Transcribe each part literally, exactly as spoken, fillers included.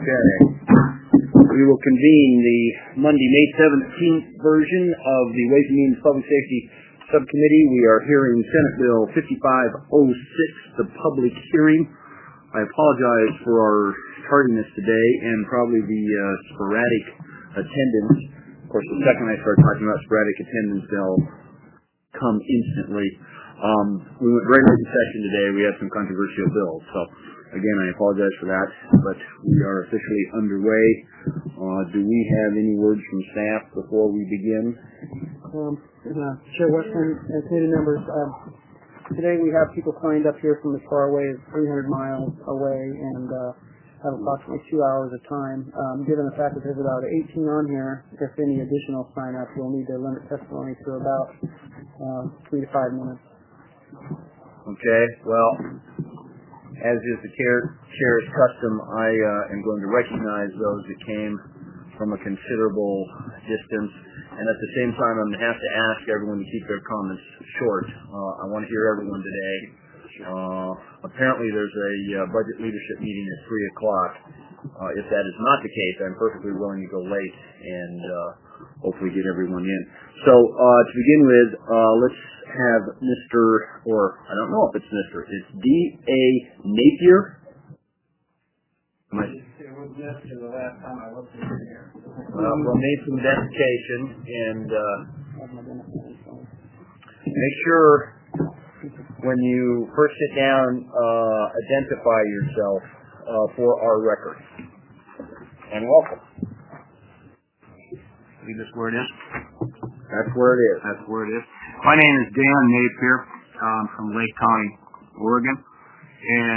Okay. We will convene the Monday, May seventeenth version of the Ways and Means Public Safety Subcommittee. We are hearing Senate Bill fifty-five oh six, the public hearing. I apologize for our tardiness today and probably the uh, sporadic attendance. Of course, the second I start talking about sporadic attendance, they'll come instantly. Um, we went very late in session today. We had some controversial bills. So, again, I apologize for that, but we are officially underway. Uh, do we have any words from staff before we begin? Um, uh, Chair Westman and committee members, uh, today we have people signed up here from as far away as three hundred miles away and uh, have approximately two hours of time. Um, given the fact that there's about eighteen on here, if any additional sign-ups, we'll need to limit testimony to about uh, three to five minutes. Okay, well, as is the chair's custom, I uh, am going to recognize those that came from a considerable distance, and at the same time, I'm going to have to ask everyone to keep their comments short. Uh, I want to hear everyone today. Uh, apparently, there's a uh, budget leadership meeting at three o'clock. Uh, if that is not the case, I'm perfectly willing to go late and uh, hopefully get everyone in. So, uh, to begin with, uh, let's have Mister or I don't know if it's Mister It's D A Napier. Am I? It was Mister the last time I looked in here. Well, we'll need some identification and uh, make sure when you first sit down, uh, identify yourself uh, for our record. And welcome. I think that's where it is. That's where it is. That's where it is. My name is Dan Napier. I'm from Lake County, Oregon. And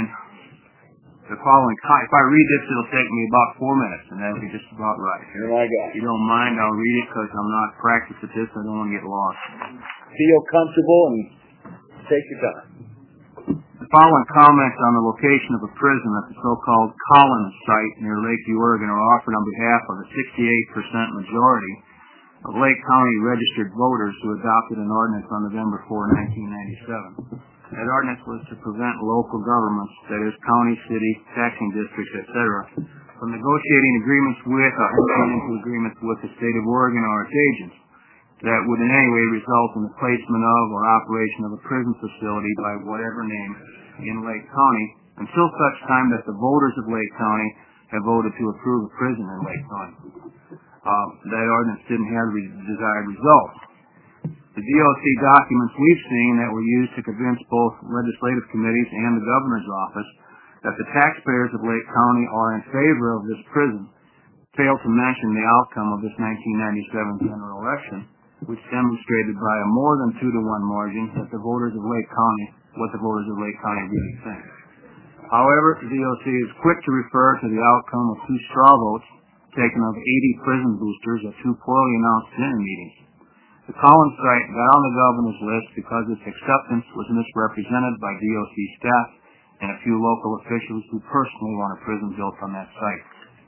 the following, if I read this, it'll take me about four minutes, and that'll be just about right. Here I go. If you don't mind, I'll read it because I'm not practiced at this. I don't want to get lost. Feel comfortable and take your time. The following comments on the location of a prison at the so-called Collins site near Lakeview, Oregon are offered on behalf of the sixty-eight percent majority of Lake County registered voters who adopted an ordinance on November fourth, nineteen ninety-seven. That ordinance was to prevent local governments, that is county, city, taxing districts, et cetera, from negotiating agreements with or entering into agreements with the state of Oregon or its agents that would in any way result in the placement of or operation of a prison facility by whatever name in Lake County until such time that the voters of Lake County have voted to approve a prison in Lake County. Uh, that ordinance didn't have the desired results. The D O C documents we've seen that were used to convince both legislative committees and the governor's office that the taxpayers of Lake County are in favor of this prison fail to mention the outcome of this nineteen ninety-seven general election, which demonstrated by a more than two to one margin that the voters of Lake County, what the voters of Lake County really think. However, the D O C is quick to refer to the outcome of two straw votes taken of eighty prison boosters at two poorly announced dinner meetings. The Collins site got on the governor's list because its acceptance was misrepresented by D O C staff and a few local officials who personally want a prison built on that site.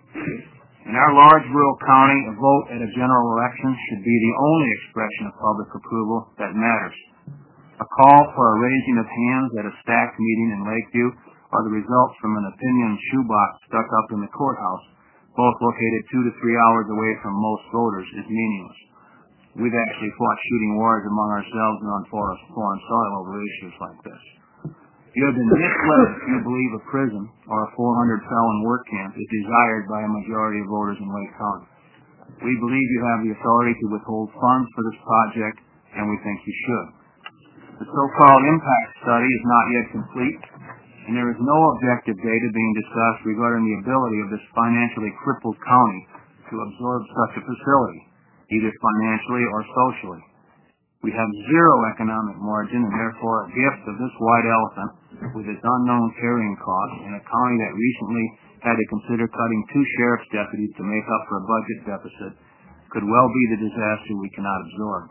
In our large rural county, a vote at a general election should be the only expression of public approval that matters. A call for a raising of hands at a stacked meeting in Lakeview or the results from an opinion shoebox stuck up in the courthouse, both located two to three hours away from most voters, is meaningless. We've actually fought shooting wars among ourselves and on foreign soil over issues like this. You have been misled if you believe a prison or a four hundred felon work camp is desired by a majority of voters in Lake County. We believe you have the authority to withhold funds for this project, and we think you should. The so-called impact study is not yet complete, and there is no objective data being discussed regarding the ability of this financially crippled county to absorb such a facility, either financially or socially. We have zero economic margin and therefore a gift of this white elephant with its unknown carrying costs in a county that recently had to consider cutting two sheriff's deputies to make up for a budget deficit could well be the disaster we cannot absorb.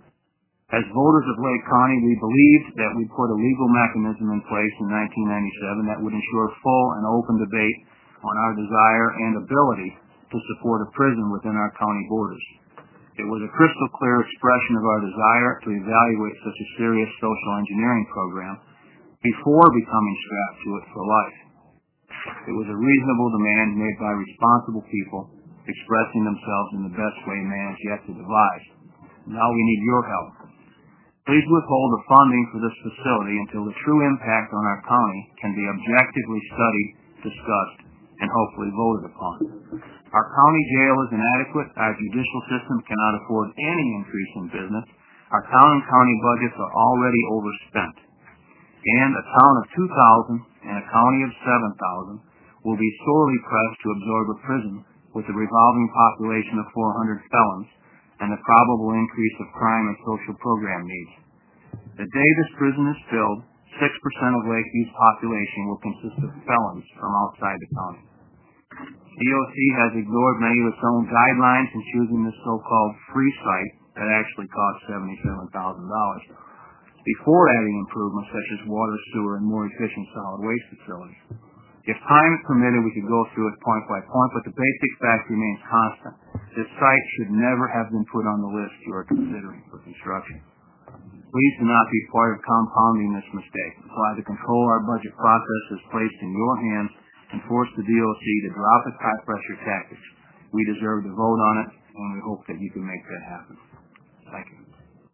As voters of Lake County, we believed that we put a legal mechanism in place in nineteen ninety-seven that would ensure full and open debate on our desire and ability to support a prison within our county borders. It was a crystal clear expression of our desire to evaluate such a serious social engineering program before becoming strapped to it for life. It was a reasonable demand made by responsible people expressing themselves in the best way man has yet to devise. Now we need your help. Please withhold the funding for this facility until the true impact on our county can be objectively studied, discussed, and hopefully voted upon. Our county jail is inadequate. Our judicial system cannot afford any increase in business. Our town and county budgets are already overspent. And a town of two thousand and a county of seven thousand will be sorely pressed to absorb a prison with a revolving population of four hundred felons and the probable increase of crime and social program needs. The day this prison is filled, six percent of Lakeview's population will consist of felons from outside the county. D O C has ignored many of its own guidelines in choosing this so-called free site that actually costs seventy-seven thousand dollars before adding improvements such as water, sewer, and more efficient solid waste facilities. If time is permitted, we could go through it point by point, but the basic fact remains constant. This site should never have been put on the list you are considering for construction. Please do not be part of compounding this mistake. Apply the control our budget process is placed in your hands and force the D O C to drop its high-pressure tactics. We deserve to vote on it, and we hope that you can make that happen. Thank you.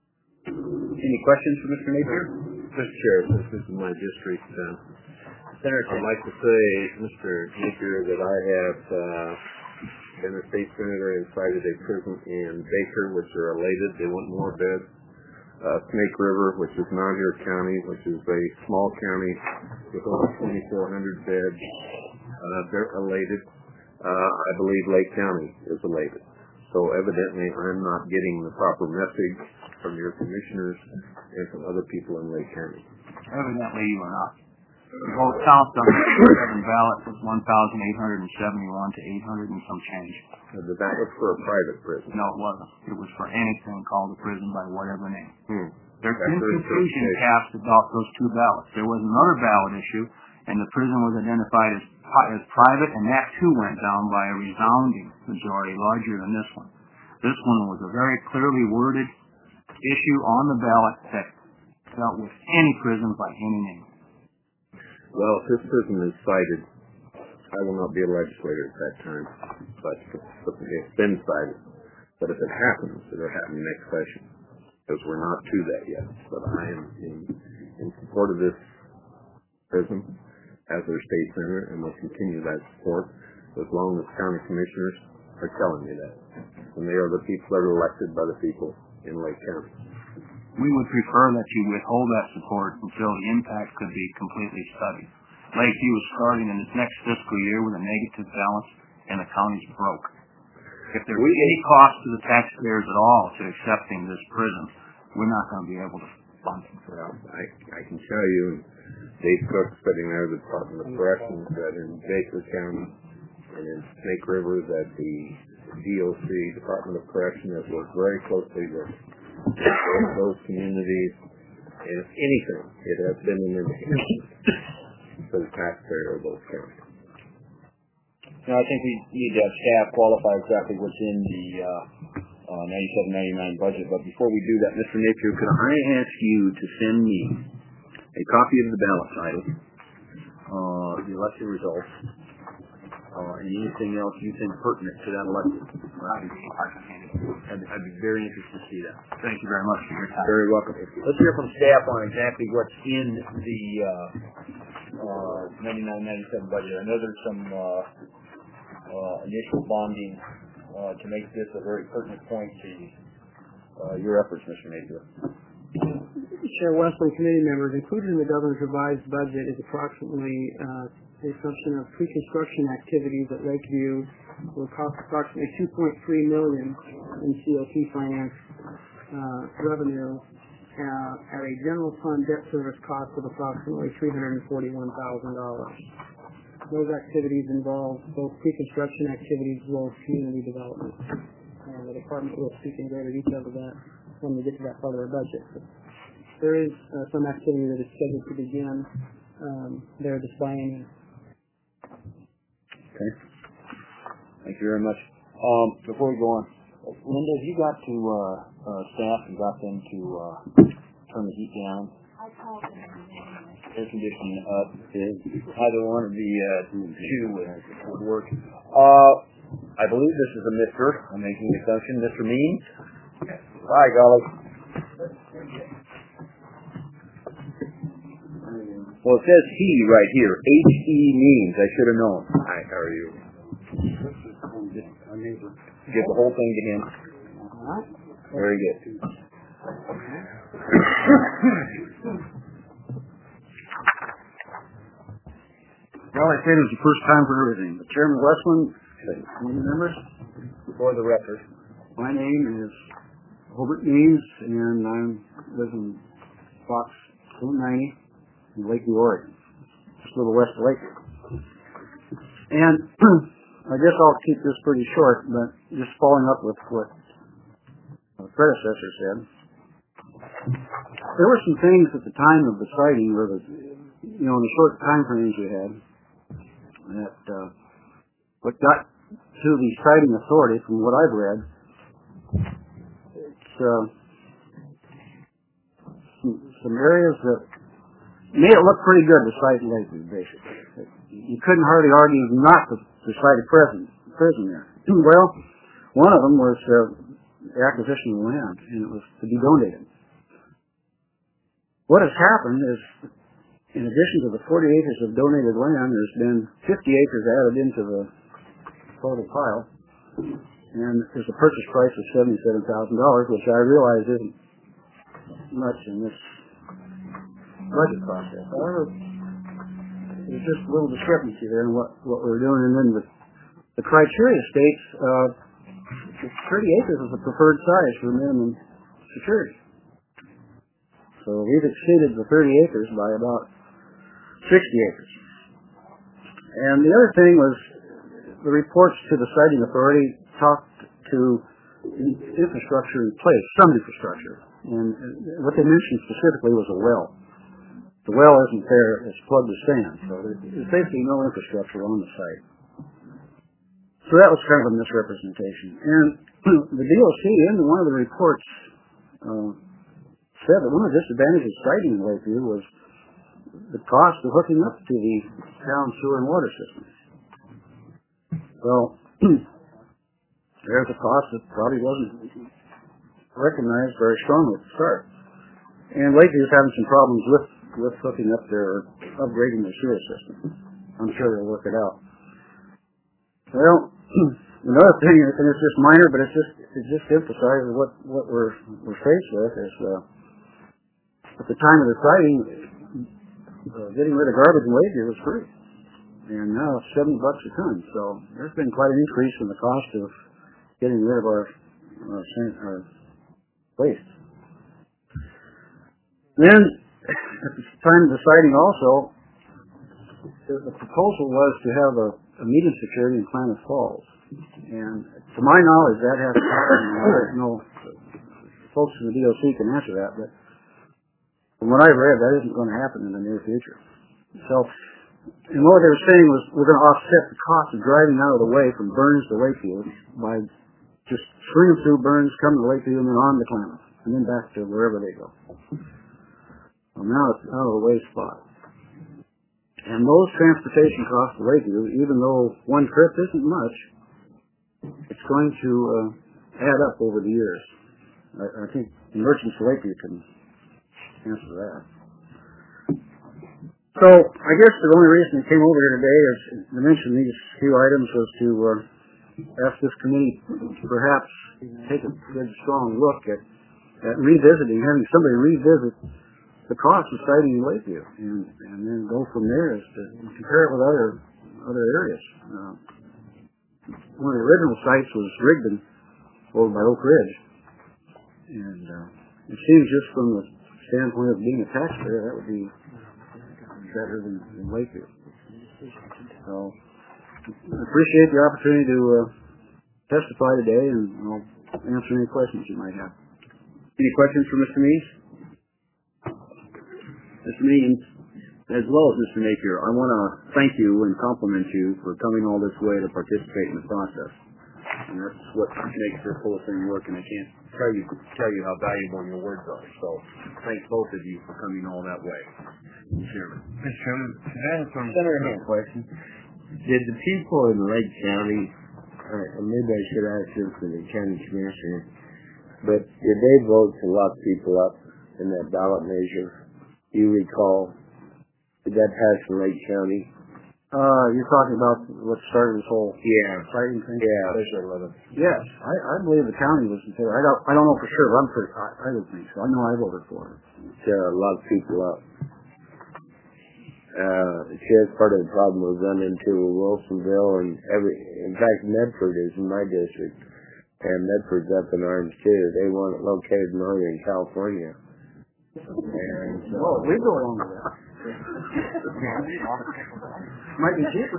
Any questions for Mister Napier? Mister Chair, since this is my district, uh, Senator, I'd like to say, Mister Napier, that I have uh, been a state senator and cited a prison in Baker, which are elated. They want more beds. Uh, Snake River, which is Malheur County, which is a small county with over twenty-four hundred beds. Uh, they're elated. Uh, I believe Lake County is elated. So evidently I'm not getting the proper message from your commissioners and from other people in Lake County. Evidently you are not. The vote count on the seven ballot was one thousand eight hundred seventy-one to eight hundred and some change. Uh, that was for a private prison. No, it wasn't. It was for anything called a prison by whatever name. Hmm. There's been confusion cast about those two ballots. There was another ballot issue, and the prison was identified as, as private, and that too went down by a resounding majority, larger than this one. This one was a very clearly worded issue on the ballot that dealt with any prison by any name. Well, if this prison is cited, I will not be a legislator at that time, but it's been cited. But if it happens, it'll happen next session, because we're not to that yet. But I am in, in support of this prison as their state senator, and will continue that support as long as county commissioners are telling me that. And they are the people that are elected by the people in Lake County. We would prefer that you withhold that support until the impact could be completely studied. Lakeview is starting in its next fiscal year with a negative balance, and the county's broke. If there's any cost to the taxpayers at all to accepting this prison, we're not going to be able to fund it. Well, I, I can tell you, Dave Cook sitting there, the Department of Corrections, that in Baker County and in Snake River, that the D O C, Department of Corrections, has worked very closely with those communities, and if anything, it has been an enhancement for the taxpayer of those counties. Now, I think we need to have staff qualify exactly what's in the uh, uh, ninety-seven ninety-nine budget, but before we do that, Mister Napier, could I ask you to send me a copy of the ballot title, uh, the election results, uh, and anything else you think pertinent to that election? I'd, I'd be very interested to see that. Thank you very much for your time. Very welcome. Let's hear from staff on exactly what's in the uh, uh, ninety-nine ninety-seven budget. I know there's some uh, uh, initial bonding uh, to make this a very pertinent point to uh, your efforts, Mister Napier. Chair Westland, committee members, included in the governor's revised budget is approximately uh, the assumption of pre-construction activities at Lakeview will cost approximately two point three million dollars in C O T finance uh, revenue uh, at a general fund debt service cost of approximately three hundred forty-one thousand dollars. Those activities involve both pre-construction activities as well as community development. And the department will speak in greater detail to that when we get to that part of our budget. But there is uh, some activity that is scheduled to begin um, there this biennium. Okay. Thank you very much. Um, before we go on, Linda, have you got to uh, uh, staff and got them to uh, turn the heat down? I called them. air conditioning up. Is either one of the uh, two would work. Uh, I believe this is a Mister I'm making the assumption. Mister Means. Hi, golly. Well, it says he right here. H E Means. I should have known. Hi, how are you? Give the whole thing to him. Very good. Well, I said it was the first time for everything. But Chairman Westland, committee members, For the record. my name is Hobart Means, and I live in Fox two ninety in Lakeview, Oregon, just a little west of Lakeview. And I guess I'll keep this pretty short, but just following up with what the predecessor said. There were some things at the time of the sighting, or the, you know, in the short time frames we had, that uh, what got to the sighting authority, from what I've read, it's uh, some, some areas that made it look pretty good to sight Lakeview, basically. You couldn't hardly argue not to, to sight a prison, prison there. Well, one of them was uh, the acquisition of land, and it was to be donated. What has happened is, in addition to the forty acres of donated land, there's been fifty acres added into the total pile, and there's a purchase price of seventy-seven thousand dollars, which I realize isn't much in this budget process. However, there's just a little discrepancy there in what, what we're doing, and then the, the criteria states uh, thirty acres is the preferred size for minimum security. So we've exceeded the thirty acres by about sixty acres. And the other thing was, the reports to the siting authority talked to infrastructure in place, some infrastructure. And what they mentioned specifically was a well. The well isn't there, it's plugged with sand, so there's basically no infrastructure on the site. So that was kind of a misrepresentation. And the D O C, in one of the reports, uh, said that one of the disadvantages of siting in Lakeview was the cost of hooking up to the town sewer and water system. Well, there's a cost that probably wasn't recognized very strongly at the start. And Lakeview's having some problems with, with hooking up their, upgrading their sewer system. I'm sure they'll work it out. Well, another thing, and it's just minor, but it's just, it just emphasizes what, what we're, we're faced with is, uh, at the time of the siting, uh, getting rid of garbage in Lakeview was free. And now it's seventy bucks a ton. So there's been quite an increase in the cost of getting rid of our, our, our waste. Then, at the time of the siting also, the, the proposal was to have a, a medium security in Klamath Falls. And to my knowledge, that has to happen. I don't know, folks in the D O C can answer that, but from what I've read, that isn't going to happen in the near future. So, and what they were saying was we're going to offset the cost of driving out of the way from Burns to Lakeview by just swinging through Burns, coming to Lakeview, and then on to Klamath, and then back to wherever they go. Well, now it's out of the way spot. And those transportation costs to Lakeview, even though one trip isn't much, it's going to uh, add up over the years. I, I think merchants of Lakeview can answer that. So, I guess the only reason I came over here today is to mention these few items was to uh, ask this committee to perhaps take a good strong look at, at revisiting, having somebody revisit the cost of siting in Lakeview, and, and then go from there as to compare it with other other areas. Uh, one of the original sites was Rigdon, over by Oak Ridge, and uh, it seems just from the standpoint of being a taxpayer, that would be better than, than Lakeview. So, I appreciate the opportunity to uh, testify today, and I'll answer any questions you might have. Any questions for Mister Means? Mister Means, as well as Mister Napier, I want to thank you and compliment you for coming all this way to participate in the process. and that's what makes this whole thing work. And I can't tell you tell you how valuable your words are. So, thanks both of you for coming all that way. Chairman. Mister Chairman, can I ask one Senator, question? Did the people in Lake County, or maybe I should ask this to the county commissioner, but did they vote to lock people up in that ballot measure? Do you recall? Did that pass in Lake County? Uh, you're talking about what started this whole Yeah. fighting thing? Yeah. Yes, I, I believe the county was in favor. I don't, I don't know for sure, but I'm pretty, I, I would think so. I know I voted for it. To lock people up. Uh, see, that's part of the problem. We've run into Wilsonville and every, in fact, Medford is in my district, and Medford's up in arms too. They want it located in Northern California. And so, Well, we go along with that. Might be cheaper.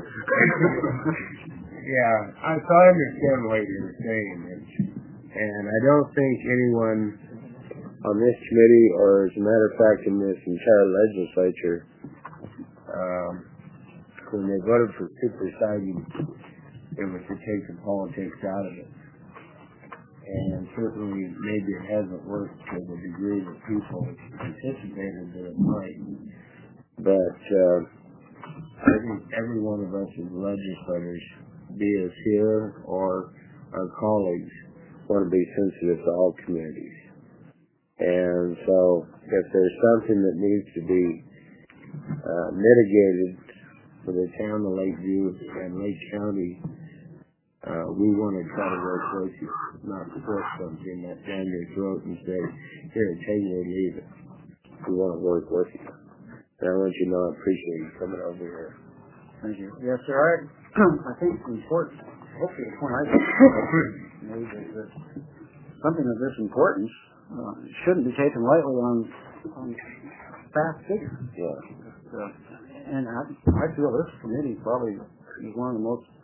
yeah, I, so I understand what you're saying, and, and I don't think anyone on this committee, or as a matter of fact in this entire legislature, um, when they voted for supersiding, it was to take the politics out of it. And certainly maybe it hasn't worked to the degree that people anticipated that it might. But uh, I think every one of us as legislators, be us here or our colleagues, want to be sensitive to all communities. And so if there's something that needs to be uh, mitigated for the town of Lakeview and Lake County, uh, we want to try to work with you, not force something that down your throat and say, here, take it or leave it. We want to work with you. And I want you to know I appreciate you coming over here. Thank you. Yes, sir. I, I think the important, hopefully the point I made is that something of this importance uh, shouldn't be taken lightly on, on fast figures. Yeah. Uh, and I, I feel this committee probably is one of the most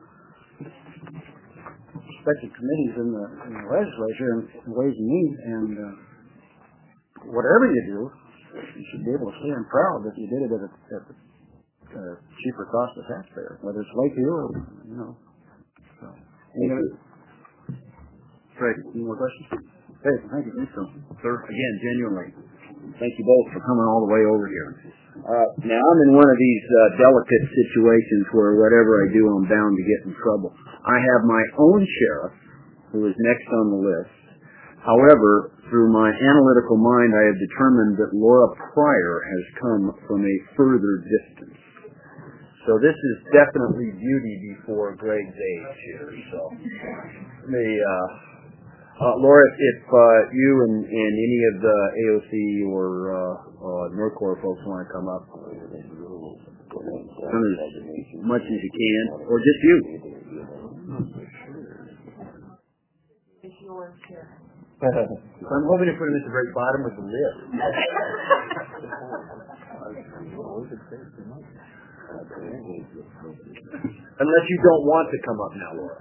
respected committees in the, in the legislature in, in Ways and Means, and uh, whatever you do, you should be able to stand proud that you did it at a, at a uh, cheaper cost to the taxpayer, whether it's Lakeview or, you know. So, any other? Fred, Any more questions? Hey, thank you. So, sir, again, genuinely, thank you both for coming all the way over here. Uh, now, I'm in one of these uh, delicate situations where whatever I do, I'm bound to get in trouble. I have my own sheriff, who is next on the list. However, through my analytical mind, I have determined that Laura Pryor has come from a further distance. So this is definitely beauty before Greg's age here. So, the uh, uh, Laura, if uh, you and, and any of the A O C or uh, uh, Norcor folks want to come up, come as much as you can, or just you. It's yours, Chair. I'm hoping to put him at the very bottom of the list. Unless you don't want to come up now, Laura.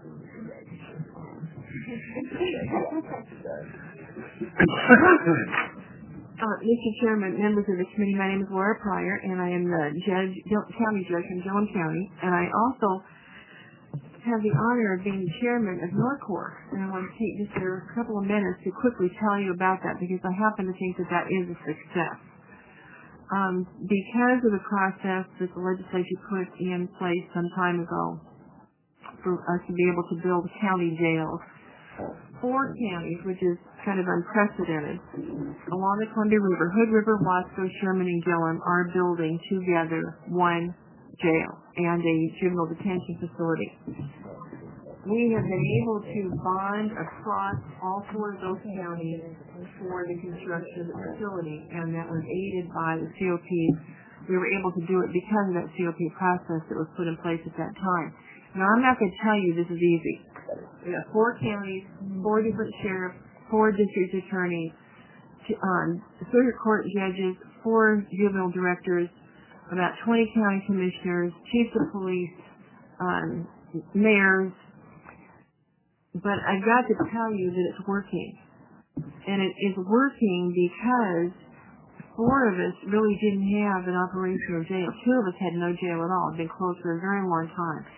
Uh, Mister Chairman, members of the committee, my name is Laura Pryor, and I am the judge, county judge from Gillum County, and I also have the honor of being the chairman of Norcor, and I want to take just a couple of minutes to quickly tell you about that, because I happen to think that that is a success. Um, because of the process that the legislature put in place some time ago for us to be able to build county jails, four counties, which is kind of unprecedented, along the Columbia River, Hood River, Wasco, Sherman, and Gillum are building together one jail and a juvenile detention facility. We have been able to bond across all four of those counties for the construction of the facility, and that was aided by the C O P. We were able to do it because of that C O P process that was put in place at that time. Now, I'm not going to tell you this is easy. We have four counties, four different sheriffs, four district attorneys, um, circuit court judges, four juvenile directors, about twenty county commissioners, chiefs of police, um, mayors. But I've got to tell you that it's working. And it is working because four of us really didn't have an operational jail. Two of us had no jail at all. It's been closed for a very long time.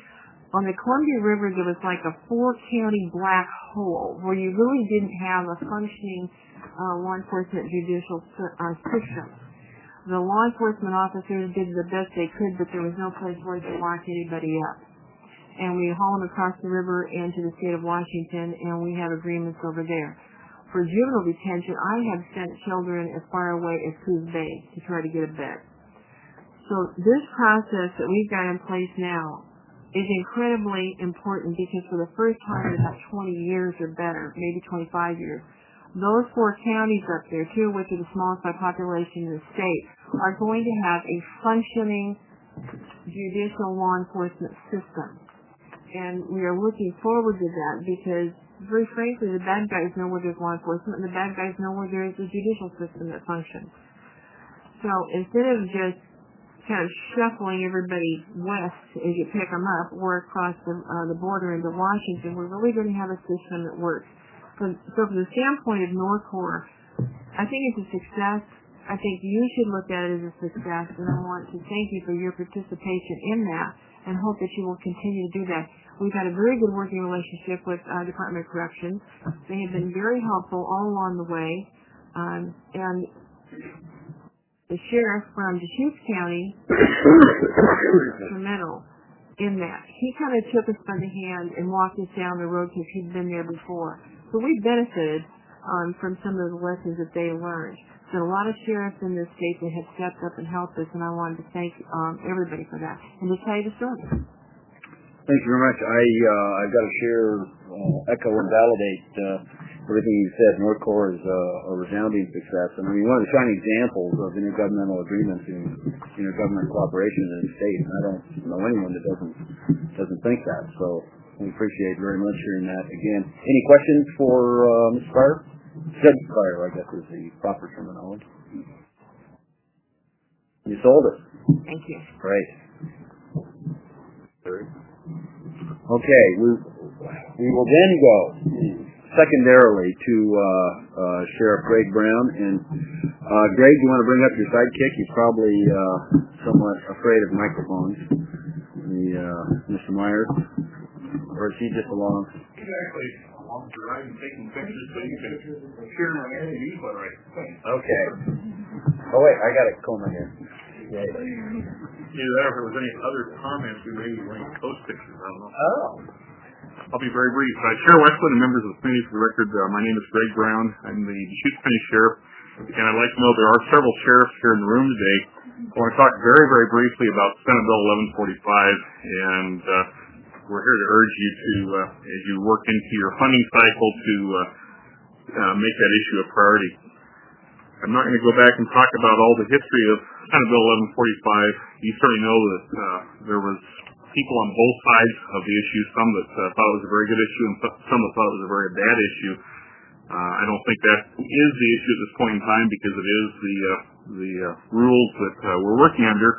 On the Columbia River, there was like a four-county black hole where you really didn't have a functioning uh, law enforcement judicial uh, system. The law enforcement officers did the best they could, but there was no place where to lock anybody up. And we haul them across the river into the state of Washington, and we have agreements over there. For juvenile detention, I have sent children as far away as Coos Bay to try to get a bed. So this process that we've got in place now is incredibly important because for the first time in about twenty years or better, maybe twenty-five years, those four counties up there, two of which are the smallest by population in the state, are going to have a functioning judicial law enforcement system. And we are looking forward to that because, very frankly, the bad guys know where there's law enforcement and the bad guys know where there's a judicial system that functions. So instead of just kind of shuffling everybody west as you pick them up or across the, uh, the border into Washington, we're really going to have a system that works. So, so from the standpoint of Norcor, I think it's a success. I think you should look at it as a success, and I want to thank you for your participation in that and hope that you will continue to do that. We've had a very good working relationship with uh, Department of Corrections. They have been very helpful all along the way, um, and the sheriff from Deschutes County was instrumental in that. He kind of took us by the hand and walked us down the road because he'd been there before. So we benefited um, from some of the lessons that they learned. There are a lot of sheriffs in this state that have stepped up and helped us, and I wanted to thank um, everybody for that and to tell you the story. Thank you very much. I, uh, I've got to share, uh, echo and validate uh, everything you said. Norcor is uh, a resounding success. And I mean, one of the shining examples of intergovernmental agreements and intergovernmental cooperation in the state. And I don't know anyone that doesn't doesn't think that. So we appreciate very much hearing that again. Any questions for uh, Mister Pryor? Judge Pryor, I guess, is the proper terminology. You sold it. Thank you. Great. Okay, we we will then go secondarily to uh, uh, Sheriff Greg Brown. And uh, Greg, you want to bring up your sidekick? He's probably uh, somewhat afraid of microphones. The uh, Mister Myers, or is he just along? He's actually along the ride and taking pictures, so you can share my interview, but right. Okay. Oh wait, I got a comb in here. Yeah. Either that or if there was any other comments, we maybe link post pictures. I don't know. Oh. I'll be very brief. Uh, Sheriff Westwood and members of the committee, for the record, uh, my name is Greg Brown. I'm the Deschutes County Sheriff, and I'd like to know there are several sheriffs here in the room today. I want to talk very, very briefly about Senate Bill eleven forty-five, and uh, we're here to urge you to, uh, as you work into your funding cycle, to uh, uh, make that issue a priority. I'm not going to go back and talk about all the history of Senate Bill eleven forty-five. You certainly know that uh, there was people on both sides of the issue, some that uh, thought it was a very good issue and some that thought it was a very bad issue. Uh, I don't think that is the issue at this point in time because it is the uh, the uh, rules that uh, we're working under.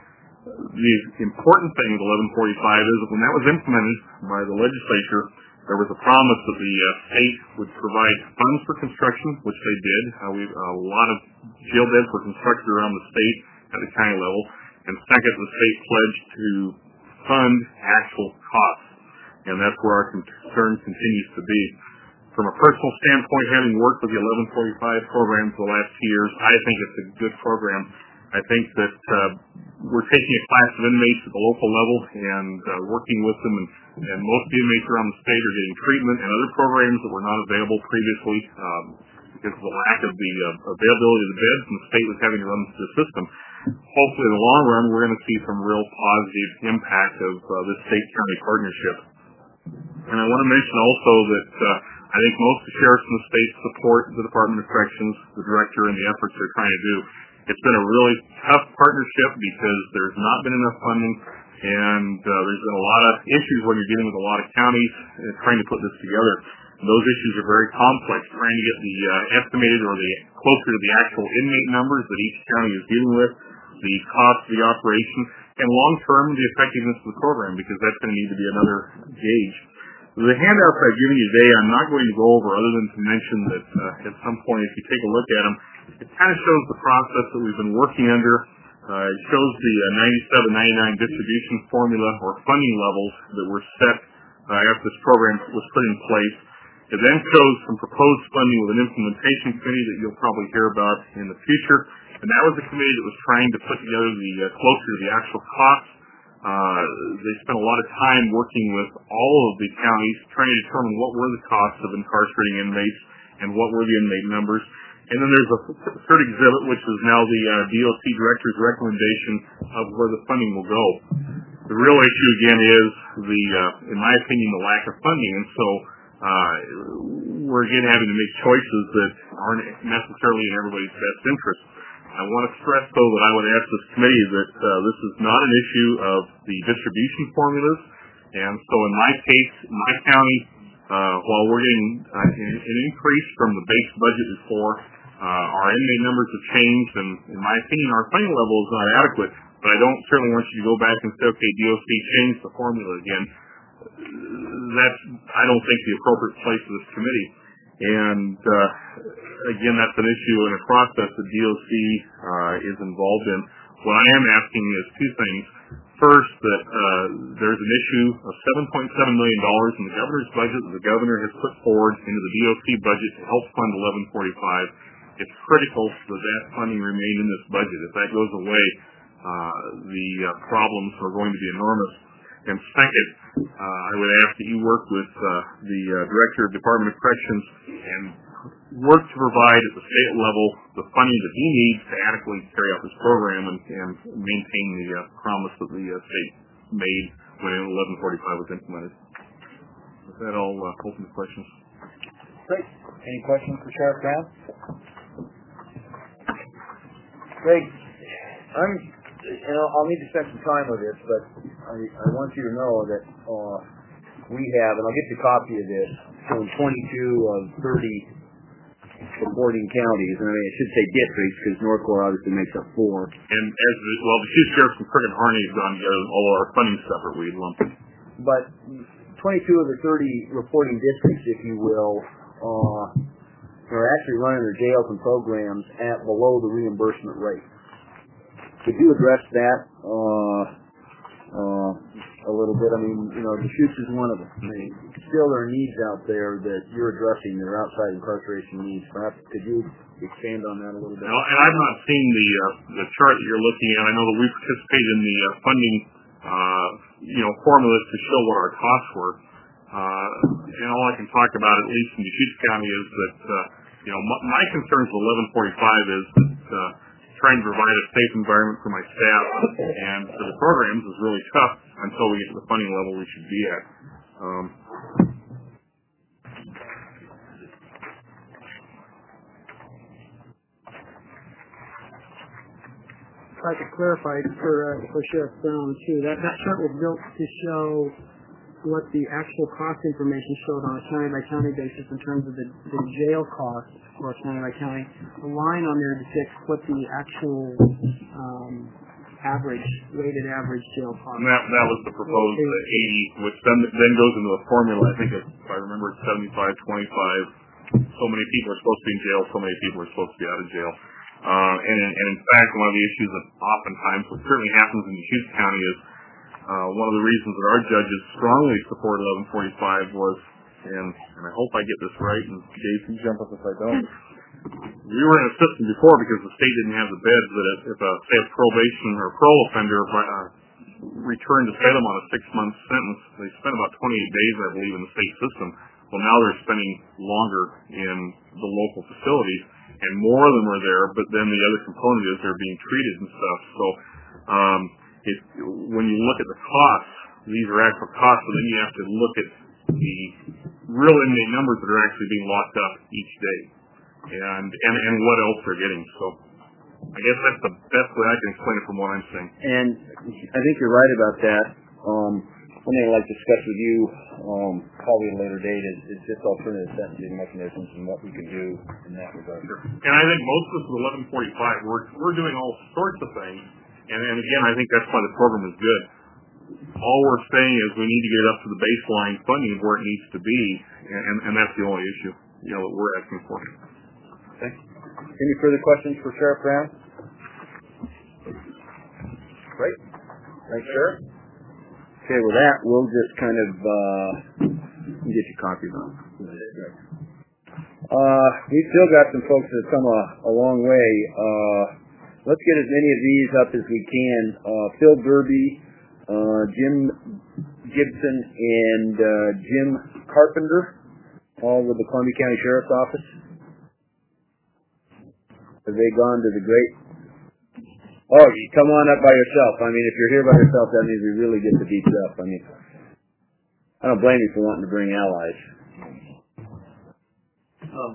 The important thing with eleven forty-five is that when that was implemented by the legislature, there was a promise that the uh, state would provide funds for construction, which they did. Uh, we, a lot of jail beds were constructed around the state at the county level. And second, the state pledged to fund actual costs. And that's where our concern continues to be. From a personal standpoint, having worked with the eleven forty-five program for the last two years, I think it's a good program. I think that uh, we're taking a class of inmates at the local level and uh, working with them, and, and most of the inmates around the state are getting treatment and other programs that were not available previously um, because of the lack of the uh, availability of the beds, and the state was having to run the system. Hopefully, in the long run, we're going to see some real positive impact of uh, this state-county partnership. And I want to mention also that uh, I think most of the sheriffs in the state support the Department of Corrections, the director, and the efforts they're trying to do. It's been a really tough partnership because there's not been enough funding, and uh, there's been a lot of issues when you're dealing with a lot of counties uh, trying to put this together. And those issues are very complex, trying to get the uh, estimated or the closer to the actual inmate numbers that each county is dealing with, the cost of the operation, and long-term, the effectiveness of the program, because that's going to need to be another gauge. The handouts I've given you today, I'm not going to go over other than to mention that uh, at some point, if you take a look at them, it kind of shows the process that we've been working under. Uh, it shows the uh, ninety-seven ninety-nine distribution formula or funding levels that were set uh, after this program was put in place. It then shows some proposed funding with an implementation committee that you'll probably hear about in the future. And that was a committee that was trying to put together the uh, closer to the actual costs. Uh, they spent a lot of time working with all of the counties trying to determine what were the costs of incarcerating inmates and what were the inmate numbers. And then there's a third exhibit, which is now the uh, D O C director's recommendation of where the funding will go. The real issue, again, is the, uh, in my opinion, the lack of funding. And so uh, we're, again, having to make choices that aren't necessarily in everybody's best interest. I want to stress, though, that I would ask this committee that uh, this is not an issue of the distribution formulas. And so in my case, in my county, uh, while we're getting uh, an, an increase from the base budget before, uh, our inmate numbers have changed, and in my opinion, our funding level is not adequate. But I don't certainly want you to go back and say, okay, D O C changed the formula again. That's, I don't think, the appropriate place for this committee. And uh, again, that's an issue and a process that D O C uh, is involved in. What I am asking is two things. First, that uh, there's an issue of seven point seven million dollars in the governor's budget that the governor has put forward into the D O C budget to help fund eleven forty-five. It's critical that that funding remain in this budget. If that goes away, uh, the uh, problems are going to be enormous. And second, uh, I would ask that you work with uh, the uh, Director of Department of Corrections and work to provide at the state level the funding that he needs to adequately carry out this program and, and maintain the uh, promise that the uh, state made when eleven forty-five was implemented. With that, I'll uh, open the questions. Great. Any questions for Sheriff Brown? Greg, I'm, you know, I'll need to spend some time with this, but I, I want you to know that uh, we have, and I'll get you a copy of this, showing twenty-two of thirty supporting counties, and I mean, it should say districts, because Norcor obviously makes up four. And as the, well, the chief sheriffs from Crooked Harney have gone together, all our funding separate, we lumped it. But twenty-two of the thirty reporting districts, if you will, uh, are actually running their jails and programs at below the reimbursement rate. Could you address that uh, uh, a little bit? I mean, you know, Deschutes is one of them. I mean, still there are needs out there that you're addressing that are outside incarceration needs. Perhaps could you expand on that a little bit? Well, and I've not seen the uh, the chart that you're looking at. I know that we participated in the uh, funding, uh, you know, formulas to show what our costs were. Uh, and all I can talk about, at least in Deschutes County, is that, uh, you know, my, my concerns with eleven forty-five is that uh, trying to provide a safe environment for my staff and for the programs is really tough until we get to the funding level we should be at. Um, If I could clarify for uh, for Sheriff Brown too, that that chart was built to show what the actual cost information showed on a county by county basis in terms of the, the jail cost for a county by county. The line on there depicts what the actual um, average, weighted average jail cost. And that, that was the proposed uh, eighty, which then then goes into the formula. I think, it's, if I remember, it's seventy-five, twenty-five. So many people are supposed to be in jail, so many people are supposed to be out of jail. Uh, and, and in fact, one of the issues that oftentimes, what certainly happens in Deschutes County is uh, one of the reasons that our judges strongly support eleven forty-five was, and, and I hope I get this right, and Dave, you jump up if I don't. We were in a system before because the state didn't have the beds that if, if a, say, a probation or a parole offender uh, returned to Salem on a six-month sentence, they spent about twenty-eight days, I believe, in the state system. Well, now they're spending longer in the local facilities, and more of them are there, but then the other component is they're being treated and stuff. So um, it, when you look at the costs, these are actual costs, but then you have to look at the real inmate numbers that are actually being locked up each day, and, and, and what else they're getting. So I guess that's the best way I can explain it from what I'm saying. And I think you're right about that. Um, one thing I'd like to discuss with you, um, probably at a later date, is, is just alternative sentencing mechanisms and what we can do in that regard. Sure. And I think most of us with eleven forty-five, we're, we're doing all sorts of things. And, and again, I think that's why the program is good. All we're saying is we need to get it up to the baseline funding of where it needs to be, and, and that's the only issue, you know, that we're asking for. Okay. Any further questions for Sheriff Brown? Great. Thanks, Sheriff. Okay, with that, we'll just kind of uh, get your copy on. Uh, we've still got some folks that have come a, a long way. Uh, let's get as many of these up as we can. Uh, Phil Derby, uh, Jim Gibson, and uh, Jim Carpenter, all with the Columbia County Sheriff's Office. Have they gone to the great? Oh, you come on up by yourself. I mean, if you're here by yourself, that means we really get the beats up. I mean, I don't blame you for wanting to bring allies. Um,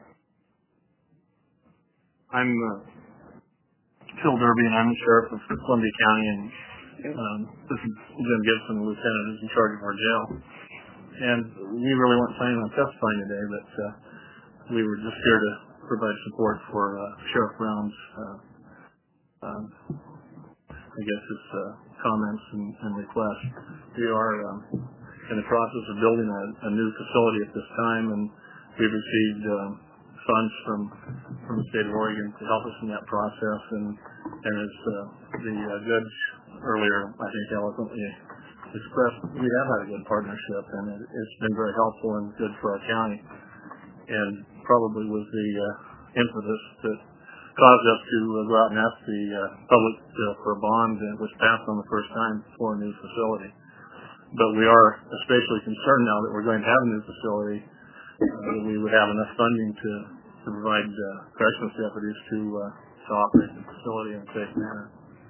I'm uh, Phil Derby, and I'm the sheriff for Columbia County, and um, this is Jim Gibson, the lieutenant who's in charge of our jail. And we really weren't planning on testifying today, but uh, we were just here to provide support for uh, Sheriff Brown's, uh, um, I guess, his uh, comments and, and requests. We are um, in the process of building a, a new facility at this time, and we've received um, funds from from the state of Oregon to help us in that process. And, and as uh, the uh, judge earlier, I think, eloquently expressed, we have had a good partnership, and it, it's been very helpful and good for our county. And probably was the uh, impetus that caused us to uh, go out and ask the uh, public uh, for a bond that was passed on the first time for a new facility. But we are especially concerned now that we're going to have a new facility, uh, that we would have enough funding to, to provide uh, corrections deputies to, uh, to operate the facility in a safe manner.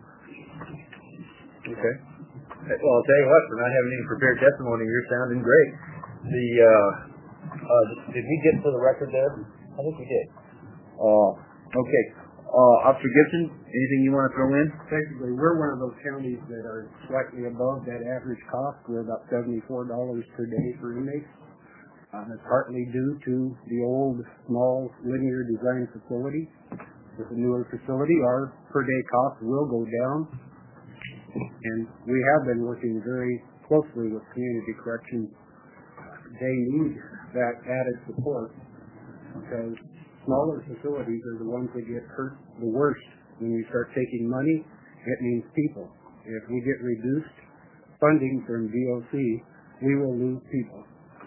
Okay. Well, I'll tell you what, for not having any prepared testimony, you're sounding great. The uh, uh, did we get for the record there? I think we did. Uh, okay. Uh, Officer Gibson, anything you want to throw in? Basically, we're one of those counties that are slightly above that average cost. We're about seventy-four dollars per day for inmates. Uh, it's partly due to the old, small, linear design facility. With the newer facility, our per day cost will go down. And we have been working very closely with Community Corrections. They need that added support because smaller facilities are the ones that get hurt the worst. When you start taking money, it means people. If we get reduced funding from D O C, we will lose people.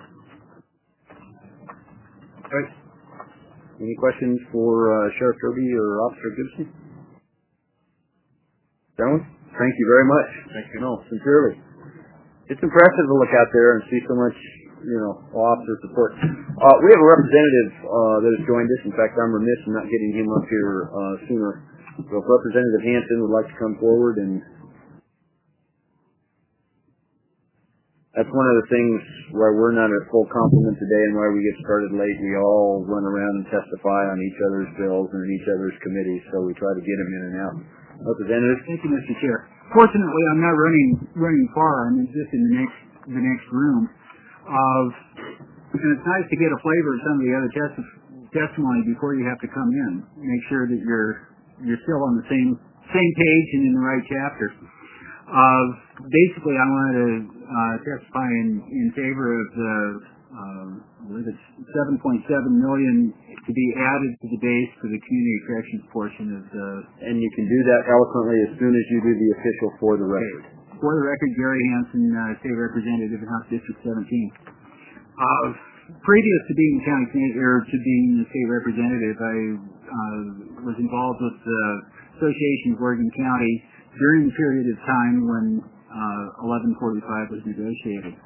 Right. Any questions for uh, Sheriff Derby or Officer Gibson? Gentlemen, thank you very much. Thank you. No, sincerely. It's impressive to look out there and see so much, you know, officer support. Uh, we have a representative uh, that has joined us. In fact, I'm remiss in not getting him up here uh, sooner. So if Representative Hanson would like to come forward, and that's one of the things why we're not at full complement today and why we get started late. We all run around and testify on each other's bills and in each other's committees, so we try to get them in and out. Representative? Thank you, Mister Chair. Fortunately, I'm not running running far. I'm just in the next the next room. Of, and it's nice to get a flavor of some of the other testi- testimony before you have to come in. Make sure that you're you're still on the same same page and in the right chapter. Uh, basically, I wanted to uh, testify in, in favor of the uh, I believe it's seven point seven million to be added to the base for the community corrections portion of the. And you can do that eloquently as soon as you do the official for the record. For the record, Gary Hansen, uh, State Representative in House District seventeen. Uh, previous to being county or to being the state representative, I uh, was involved with the Association of Oregon County during the period of time when uh, eleven forty-five was negotiated.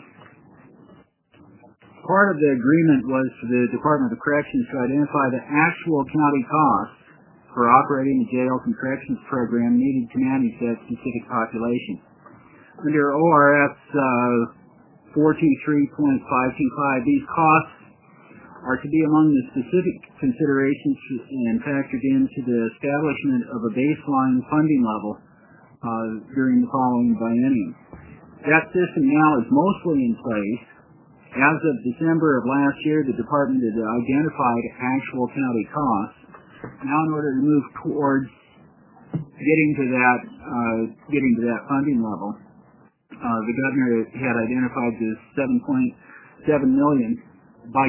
Part of the agreement was for the Department of Corrections to identify the actual county costs for operating the jails and corrections program needed to manage that specific population. Under O R S uh, four twenty-three point five two five, these costs are to be among the specific considerations and factored into the establishment of a baseline funding level uh, during the following biennium. That system now is mostly in place. As of December of last year, the department had identified actual county costs. Now, in order to move towards getting to that, uh, getting to that funding level, uh, the governor had identified this seven point seven million. By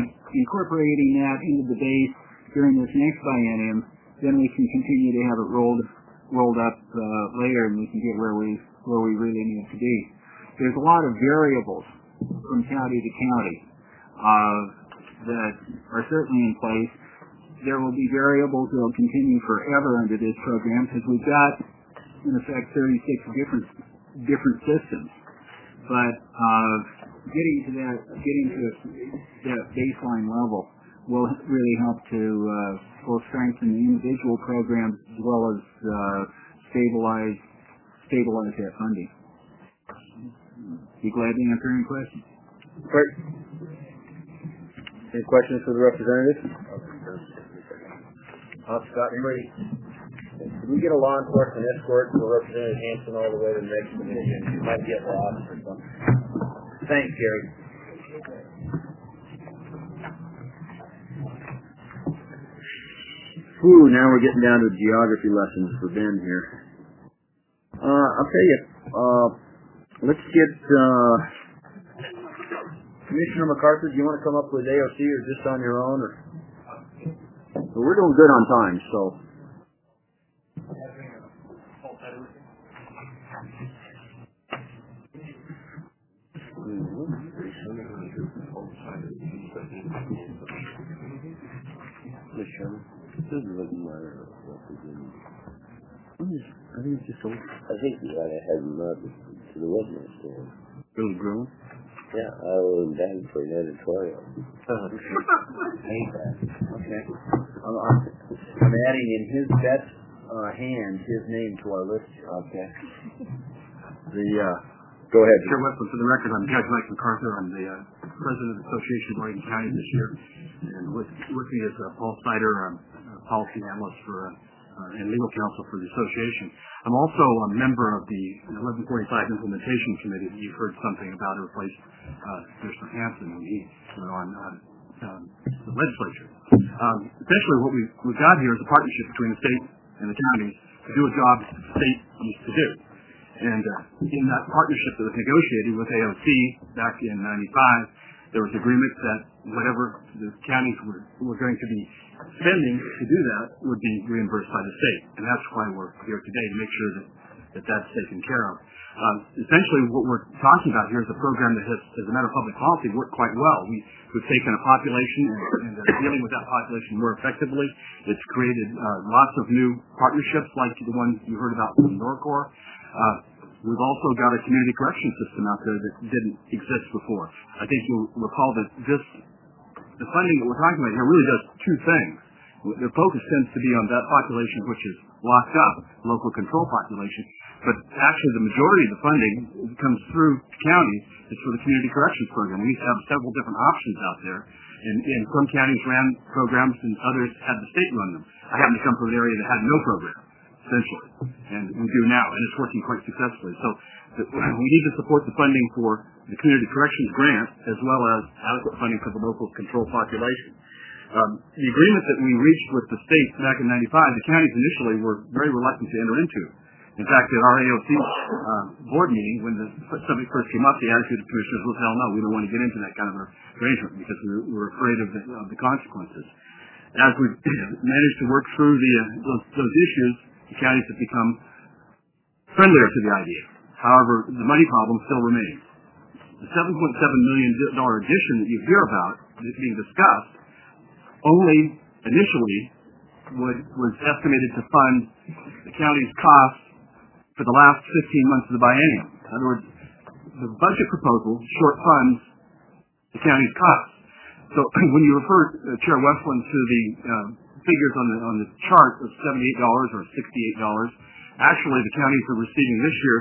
incorporating that into the base during this next biennium, then we can continue to have it rolled rolled up uh, later, and we can get where we where we really need to be. There's a lot of variables from county to county uh, that are certainly in place. There will be variables that will continue forever under this program because we've got, in effect, thirty-six different different systems. But uh, getting to that, getting to that baseline level will really help to uh, both strengthen the individual programs as well as uh, stabilize stabilize that funding. Be glad to answer any questions. Great. Any questions for the representative? Uh, Scott, anybody? Did we get a law enforcement escort for Representative Hanson all the way to the next commission? You might get lost or something. Thanks, Gary. Whew, now we're getting down to geography lessons for Ben here. Uh, I'll tell you, uh, let's get, uh, Commissioner MacArthur, do you want to come up with A O C or just on your own? Or well, we're doing good on time, so. I think it's just old. I think you ought to have him up to the witness stand. Really grown? Yeah, I owe him down for an editorial. Uh, okay. Okay. I'm, I'm, I'm adding in his best uh, hand his name to our list. Okay. The uh, go ahead. Chair Westland, for the record, I'm Judge Mike MacArthur. I'm the uh, president of the Association of Oregon Counties this year, and with with me is uh, Paul Snyder, um, a policy analyst for uh, uh, and legal counsel for the association. I'm also a member of the eleven forty-five Implementation Committee that you've heard something about. It replaced uh, Commissioner Hanson when he went on uh, um, the legislature. Um, essentially, what we've, we've got here is a partnership between the state and the counties to do a job that the state used to do. And uh, in that partnership that was negotiated with A O C back in ninety-five, there was agreement that whatever the counties were, were going to be spending to do that would be reimbursed by the state. And that's why we're here today, to make sure that, that that's taken care of. Um, essentially, what we're talking about here is a program that has, as a matter of public policy, worked quite well. We, we've taken a population and, and uh, dealing with that population more effectively. It's created uh, lots of new partnerships like the one you heard about from Norcor. Uh, we've also got a community correction system out there that didn't exist before. I think you'll recall that this, the funding that we're talking about here really does two things. The focus tends to be on that population which is locked up, local control population, but actually the majority of the funding that comes through counties is for the community corrections program. We have several different options out there, and, and some counties ran programs and others had the state run them. I happen to come from an area that had no program, essentially, and we do now, and it's working quite successfully. So the, we need to support the funding for the community corrections grant as well as adequate funding for the local control population. Um, the agreement that we reached with the state back in ninety-five, the counties initially were very reluctant to enter into. In fact, at our A O C uh, board meeting, when the subject first came up, the attitude of commissioners was, hell no, we don't want to get into that kind of arrangement because we were, we were afraid of the, of the consequences. As we've managed to work through the, uh, those, those issues, the counties have become friendlier to the idea. However, the money problem still remains. The seven point seven million dollars addition that you hear about being discussed only initially would, was estimated to fund the county's costs for the last fifteen months of the biennium. In other words, the budget proposal short funds the county's costs. So when you refer, uh, Chair Westland, to the uh, figures on the on the chart of seventy-eight dollars or sixty-eight dollars, actually the counties are receiving this year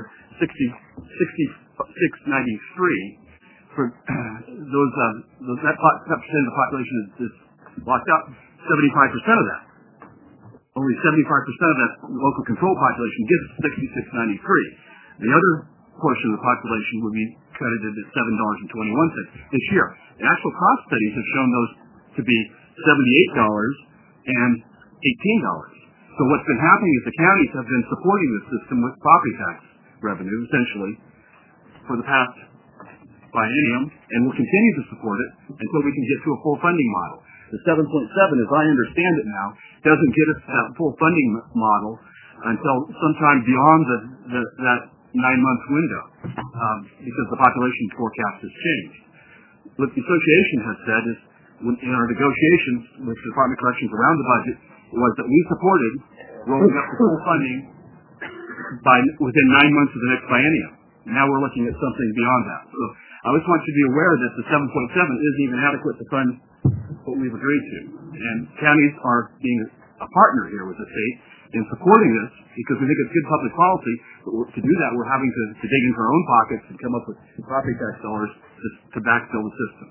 sixty-six ninety-three for uh, those, uh, those that, that percent of the population is, is locked up. seventy-five percent of that, only seventy-five percent of that local control population gets sixty-six ninety-three. The other portion of the population would be credited at seven dollars and twenty-one cents this year. The actual cost studies have shown those to be seventy-eight dollars and eighteen dollars. So what's been happening is the counties have been supporting the system with property tax revenue, essentially, for the past biennium, and will continue to support it until we can get to a full funding model. The seven point seven, as I understand it now, doesn't get us that full funding model until sometime beyond the, the, that nine-month window, um, because the population forecast has changed. What the association has said is, when, in our negotiations with the Department of Corrections around the budget, was that we supported rolling up the full funding by within nine months of the next biennium. Now we're looking at something beyond that. So I just want you to be aware that the seven point seven isn't even adequate to fund what we've agreed to. And counties are being a partner here with the state in supporting this because we think it's good public policy. But to do that, we're having to, to dig into our own pockets and come up with property tax dollars to, to backfill the system.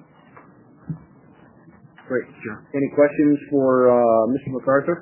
Great. Sure. Any questions for uh, Mister MacArthur?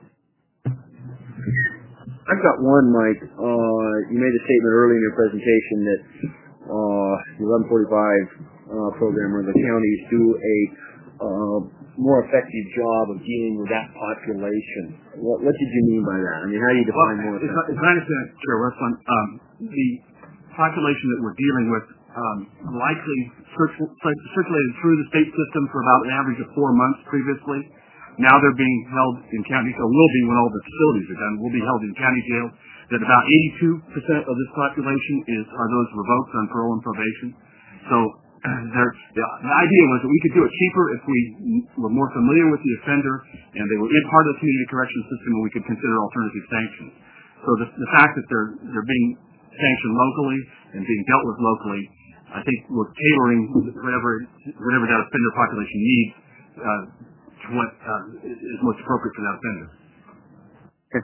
I've got one, Mike. Uh, you made a statement early in your presentation that uh, the eleven forty-five uh, program or the counties do a uh, more effective job of dealing with that population. What, what did you mean by that? I mean, how do you define well, more effective? effective? As I understand it, Chair Westland, um, the population that we're dealing with um, likely circul- circulated through the state system for about an average of four months previously. Now they're being held in county, so will be when all the facilities are done, will be held in county jail. That about eighty-two percent of this population is are those revoked on parole and probation. So there, the, the idea was that we could do it cheaper if we were more familiar with the offender and they were in part of the community corrections system, and we could consider alternative sanctions. So the, the fact that they're they're being sanctioned locally and being dealt with locally, I think we're tailoring whatever whatever that offender population needs uh, to what uh, is most appropriate for that offender. Okay.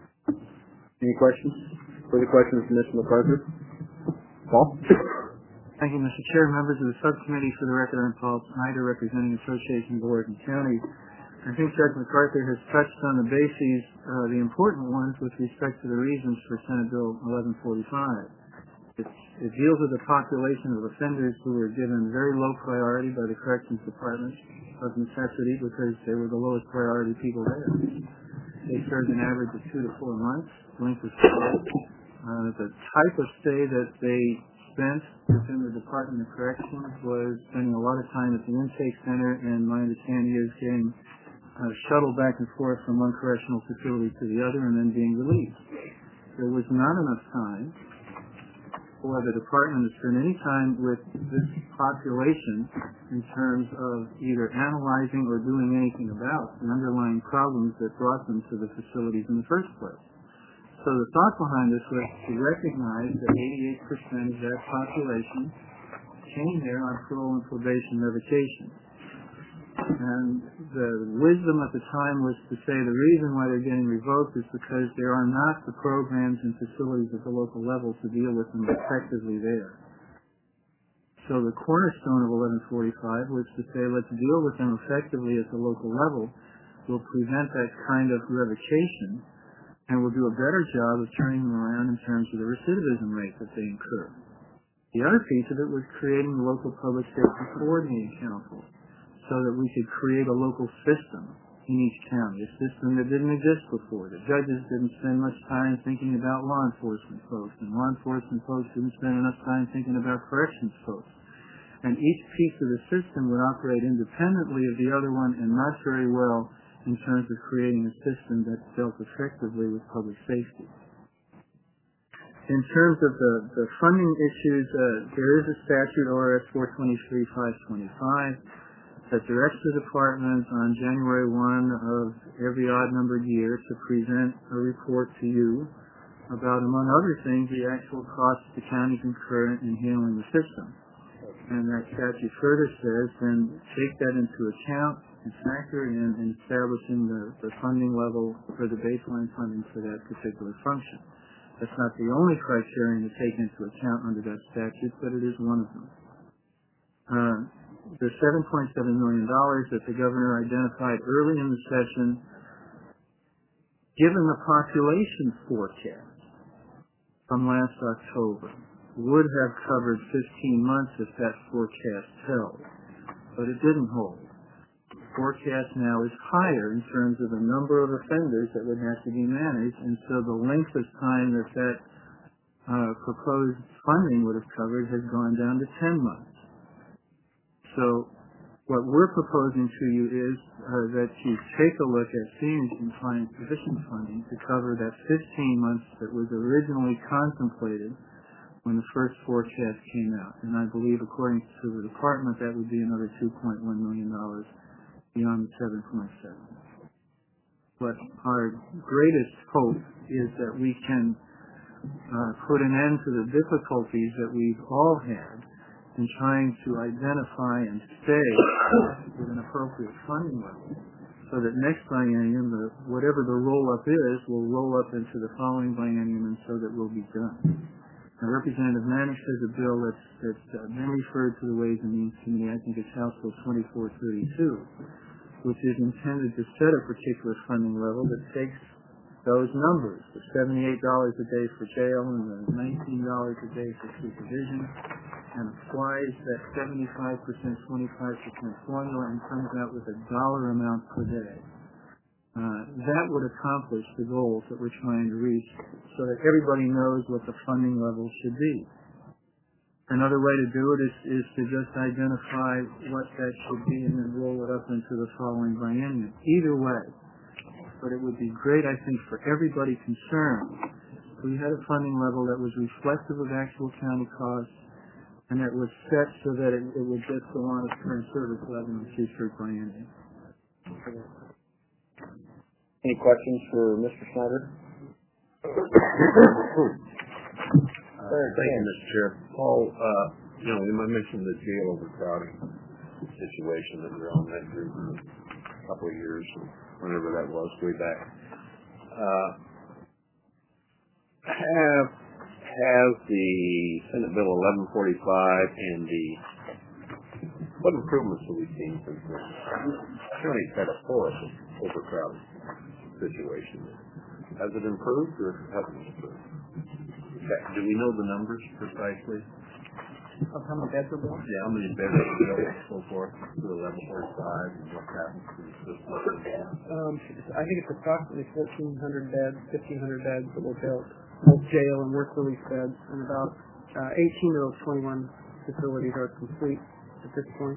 Any questions? Further questions from Mister MacArthur? Paul? Thank you, Mister Chair. Members of the subcommittee, for the record, I'm Paul Snyder, representing Association Board and County. I think Judge MacArthur has touched on the bases, uh, the important ones, with respect to the reasons for Senate Bill eleven forty-five. It, it deals with a population of offenders who were given very low priority by the Corrections Department of necessity because they were the lowest priority people there. They served an average of two to four months, length of stay. Uh, the type of stay that they spent within the Department of Corrections was spending a lot of time at the intake center, and my understanding is getting uh, shuttled back and forth from one correctional facility to the other and then being released. There was not enough time for the department to spend any time with this population in terms of either analyzing or doing anything about the underlying problems that brought them to the facilities in the first place. So the thought behind this was to recognize that eighty-eight percent of that population came there on parole and probation revocation. And the wisdom at the time was to say the reason why they're getting revoked is because there are not the programs and facilities at the local level to deal with them effectively there. So the cornerstone of eleven forty-five was to say let's deal with them effectively at the local level. We'll prevent that kind of revocation, and we'll do a better job of turning them around in terms of the recidivism rate that they incur. The other piece of it was creating the local public safety coordinating council, so that we could create a local system in each county, a system that didn't exist before. The judges didn't spend much time thinking about law enforcement folks, and law enforcement folks didn't spend enough time thinking about corrections folks. And each piece of the system would operate independently of the other one and not very well in terms of creating a system that dealt effectively with public safety. In terms of the, the funding issues, uh, there is a statute, O R S four twenty-three dash five twenty-five, that directs the department on January first of every odd numbered year to present a report to you about, among other things, the actual costs the counties incur in handling the system. And that statute further says, then take that into account and factor in in establishing the, the funding level for the baseline funding for that particular function. That's not the only criterion to take into account under that statute, but it is one of them. Uh, the seven point seven million dollars that the governor identified early in the session, given the population forecast from last October, would have covered fifteen months if that forecast held, but it didn't hold. The forecast now is higher in terms of the number of offenders that would have to be managed, and so the length of time that that uh, proposed funding would have covered has gone down to ten months. So What we're proposing to you is uh, that you take a look at seeing if you can find sufficient funding to cover that fifteen months that was originally contemplated when the first forecast came out. And I believe, according to the department, that would be another two point one million dollars beyond the seven point seven. But our greatest hope is that we can uh, put an end to the difficulties that we've all had in trying to identify and stay with an appropriate funding level, so that next biennium, the, whatever the roll-up is, will roll up into the following biennium, and so that we'll be done. Now, Representative Mannix has a bill that's, that's uh, been referred to the Ways and Means Committee. I think it's House Bill twenty-four thirty-two, which is intended to set a particular funding level that takes those numbers, the seventy-eight dollars a day for jail and the nineteen dollars a day for supervision, and applies that seventy-five percent, twenty-five percent formula and comes out with a dollar amount per day. Uh, that would accomplish the goals that we're trying to reach, so that everybody knows what the funding level should be. Another way to do it is, is to just identify what that should be and then roll it up into the following biennium. Either way, but it would be great, I think, for everybody concerned if we had a funding level that was reflective of actual county costs and that was set so that it, it would just go on as current service level in the future biennium. Any questions for Mister Snyder? Uh, thank you, Mister Chair. Paul, uh, you know, you mentioned the jail overcrowding situation that we're on that group for a couple of years, whenever that was, way back. Uh, have have the Senate Bill eleven forty-five and the what improvements have we seen since then? County's had a horrible overcrowding situation. Has it improved or hasn't it improved? Okay. Do we know the numbers precisely? Of how many beds are built? Yeah, how many beds are built and so forth to eleven forty-five and what happens to the system? Um, I think it's approximately fourteen hundred beds, fifteen hundred beds that were built, both jail and work release beds, and about uh, eighteen of those twenty-one facilities are complete at this point.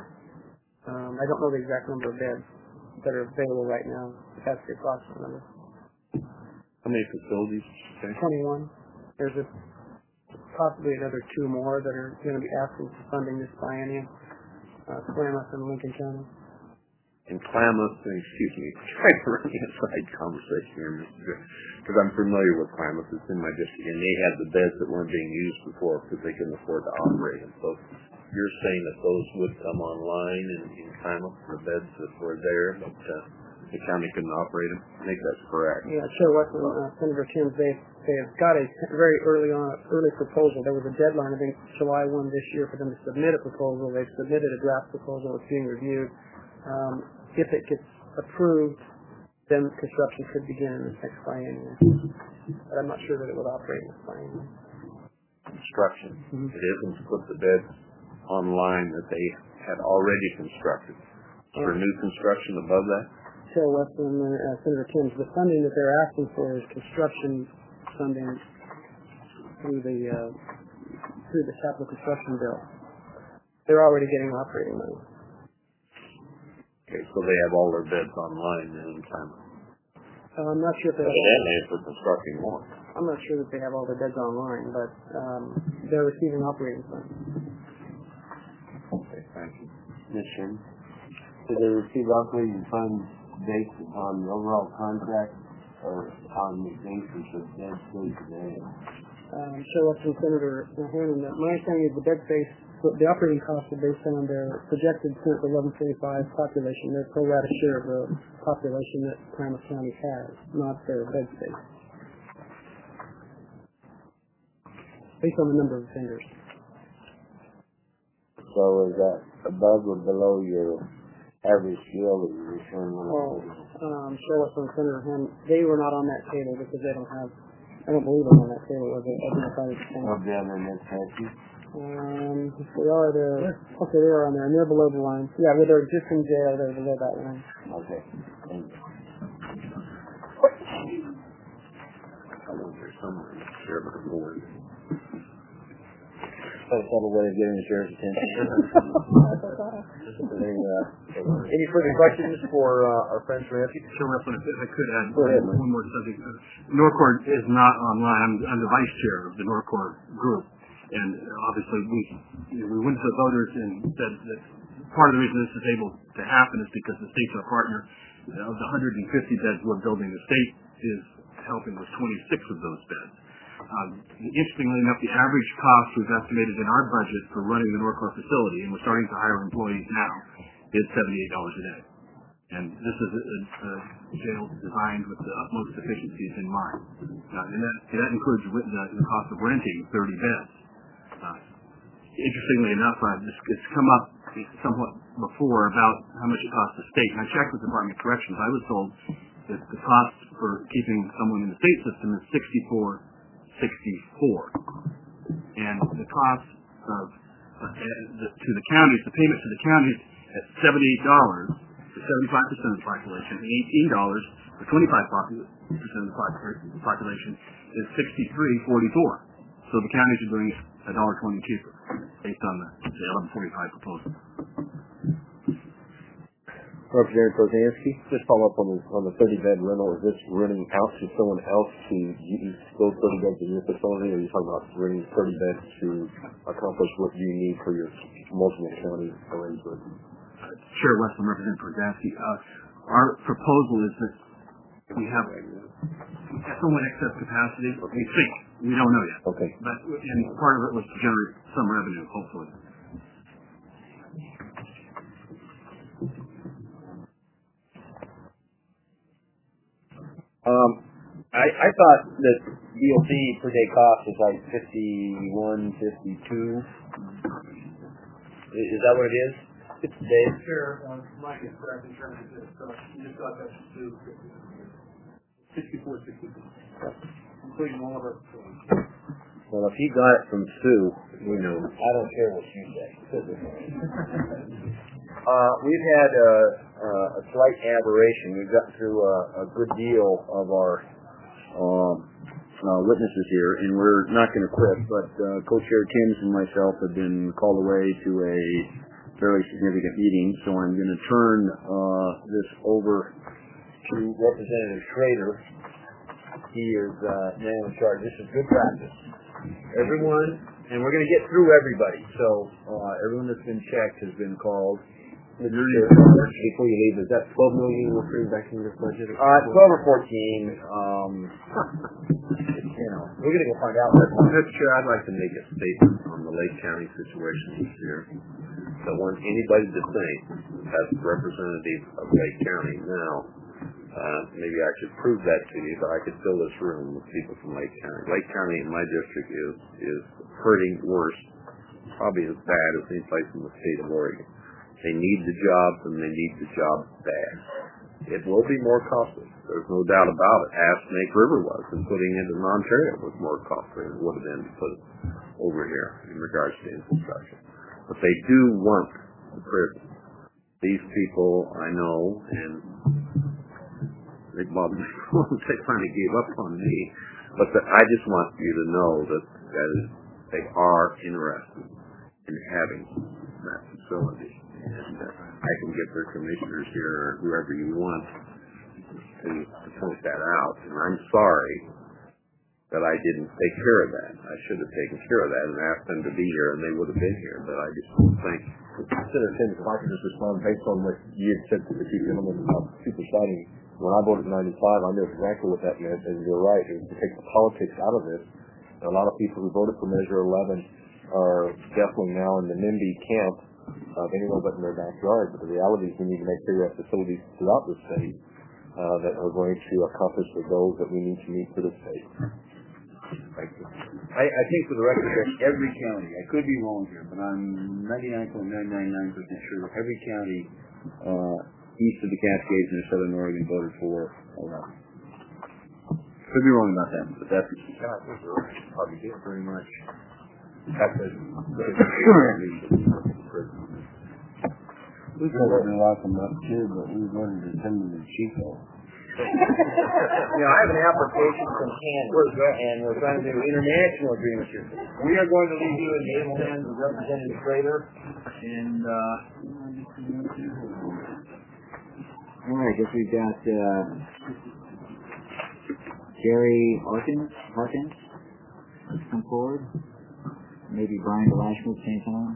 Um, I don't know the exact number of beds that are available right now, but that's the approximate number. How many facilities? Okay. twenty-one. There's a, possibly another two more that are going to be asking for funding this biennium, uh, Klamath and Lincoln County. In Klamath, excuse me, trying to run a side conversation here, Mister because I'm familiar with Klamath. It's in my district, and they had the beds that weren't being used before because they couldn't afford to operate them. So you're saying that those would come online in, in Klamath, the beds that were there, but uh, the county couldn't operate them? I think that's correct. Yeah, Chair Westman, uh, Senator Timms, they they have got a very early on early proposal. There was a deadline, I think July first this year, for them to submit a proposal. They've submitted a draft proposal. It's being reviewed. Um, if it gets approved, then construction could begin in this next biennium. But I'm not sure that it would operate in this biennium. Construction. Mm-hmm. It isn't to put the beds online that they had already constructed. Yeah. For new construction above that? Chair Westman, uh, Senator Timms, the funding that they're asking for is construction funding through the uh, through the capital construction bill. They're already getting operating money. Okay, so they have all their beds online in time. Uh, I'm not sure if they have. That may for constructing more. I'm not sure that they have all their beds online, but um, they're receiving operating funds. Okay, thank you. Yes, sir. Do they receive operating funds based on the overall contract or on the basis of bed space today? Um, Chair Westman, Senator Hannon, my understanding is the bed space, the operating costs are based on their projected Senate eleven forty-five population, their pro rata share of the population that Klamath County has, not their bed space. Based on the number of vendors. So is that above or below your average scale that you're showing on well, um, Chair Westman, Senator Hannon, they were not on that table because they don't have, I don't believe they're on that table. Was it identified as the same? Of them in this country? Um, they are there. Okay, they are on there, and they're below the line. Yeah, with their existing jail, they're below that line. Okay. Thank you. I know there's somewhere in the sheriff of the board. That's a way of getting the sheriff's attention. Any, uh, any further questions for uh, our friends from Ramsey? Sure, Westland, if I could add Go ahead, one more subject. Norcor is not online. I'm, I'm the vice chair of the Norcor group, and obviously we you know, we went to the voters and said that part of the reason this is able to happen is because the state's our partner. Of the one hundred fifty beds we're building, the state is helping with twenty-six of those beds. Um, interestingly enough, the average cost we've estimated in our budget for running the Norcor facility, and we're starting to hire employees now, is seventy-eight dollars a day. And this is a, a jail designed with the utmost efficiencies in mind. Uh, and that, that includes the, the cost of renting thirty beds. Uh, interestingly enough, uh, this, it's come up somewhat before about how much it costs the state. And I checked with the Department of Corrections. I was told that the cost for keeping someone in the state system is sixty-four sixty-four, and the cost of uh, the, to the counties, the payment to the counties at seventy-eight dollars for seventy-five percent of the population, and eighteen dollars for twenty-five percent of the population is sixty-three forty-four. So the counties are doing it a dollar twenty cheaper, based on the, the eleven forty-five proposal. Representative Kozansky, just follow up on the on the thirty bed rental. Is this renting out to someone else to use those thirty beds in your facility, or are you talking about renting thirty beds to accomplish what you need for your multiple county arrangement? Uh, Chair Westland, Representative Kozansky, uh, our proposal is that we have somewhat excess capacity. We think, we don't know yet. Okay. But and part of it was to generate some revenue, hopefully. Um, I, I thought that D O C per day cost was like fifty-one, fifty-two. Is that what it is? It's a day? Sure, um, Mike is correct in terms of this. So you just got that to sixty-four, sixty-two, including all of our facilities. Well, if he got it from Sue, you know, I don't care what you say. uh, we've had a, a slight aberration. We've gotten through a, a good deal of our um, uh, witnesses here, and we're not going to quit. But uh, Co-Chair Timms and myself have been called away to a fairly significant meeting, so I'm going to turn uh, this over to Representative Schrader. He is uh, now in charge. This is good practice. Everyone, and we're going to get through everybody. So uh, everyone that's been checked has been called. Before you leave, is that twelve million we're putting back in your budget? Uh, twelve or fourteen. Um, you know, we're going to go find out. Mister Chair, I'd like to make a statement on the Lake County situation this year. Don't want anybody to think, as representative of Lake County now, uh, maybe I should prove that to you, but I could fill this room with people from Lake County. Lake County in my district is is hurting worse, probably as bad as any place in the state of Oregon. They need the jobs, and they need the jobs bad. It will be more costly. There's no doubt about it. As Snake River was, and putting it in Ontario was more costly than it would have been to put it over here in regards to infrastructure. But they do want the prison. These people, I know, and they, well, they finally gave up on me, but the, I just want you to know that, that is, they are interested in having that facility. And uh, I can get their commissioners here or whoever you want to, to point that out. And I'm sorry that I didn't take care of that. I should have taken care of that and asked them to be here, and they would have been here. But I just don't think. Senator Timms, if I could just respond based on what you had said to the two gentlemen about supersiding. When I voted in ninety-five, I knew exactly what that meant, and you're right. It was to take the politics out of this. And a lot of people who voted for Measure eleven are definitely now in the NIMBY camp of anyone but in their backyard. But the reality is we need to make sure we have facilities throughout the state uh, that are going to accomplish the goals that we need to meet for the state. Thank you. I, I think for the record that every county, I could be wrong here, but I'm ninety-nine point nine nine nine percent sure that every county uh, east of the Cascades in southern Oregon voted for eleven. Could be wrong about that, but that's probably did pretty much. That's it. We could have been locked them up too, but we voted to send them to Chico. You know, I have an application from Canada, and we're trying to do international agreements here. We are going to leave you in the able hands of Representative Schrader, and uh, all right, I guess we've got uh, Gary Harkins, Harkins, come forward. Maybe Brian Delashman at the same time.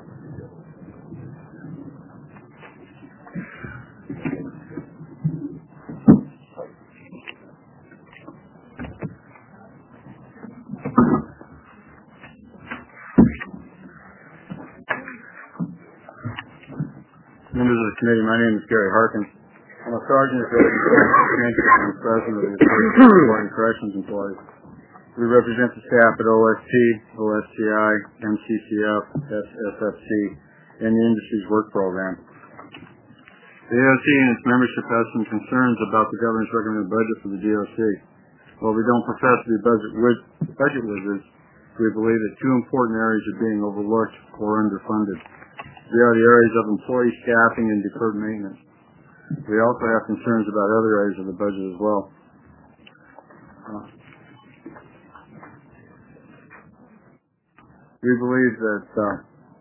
Members of the committee, my name is Gary Harkins. I'm a sergeant at the I'm president of the Association of Warden Corrections Employees. We represent the staff at O S T, O S T I, M C C F, S F C, and the Industries Work Program. The A O C and its membership has some concerns about the governor's recommended budget for the D O C. While we don't profess to be budget, wiz- budget wizards, we believe that two important areas are being overlooked or underfunded. They are the areas of employee staffing and deferred maintenance. We also have concerns about other areas of the budget as well. Uh, we believe that uh,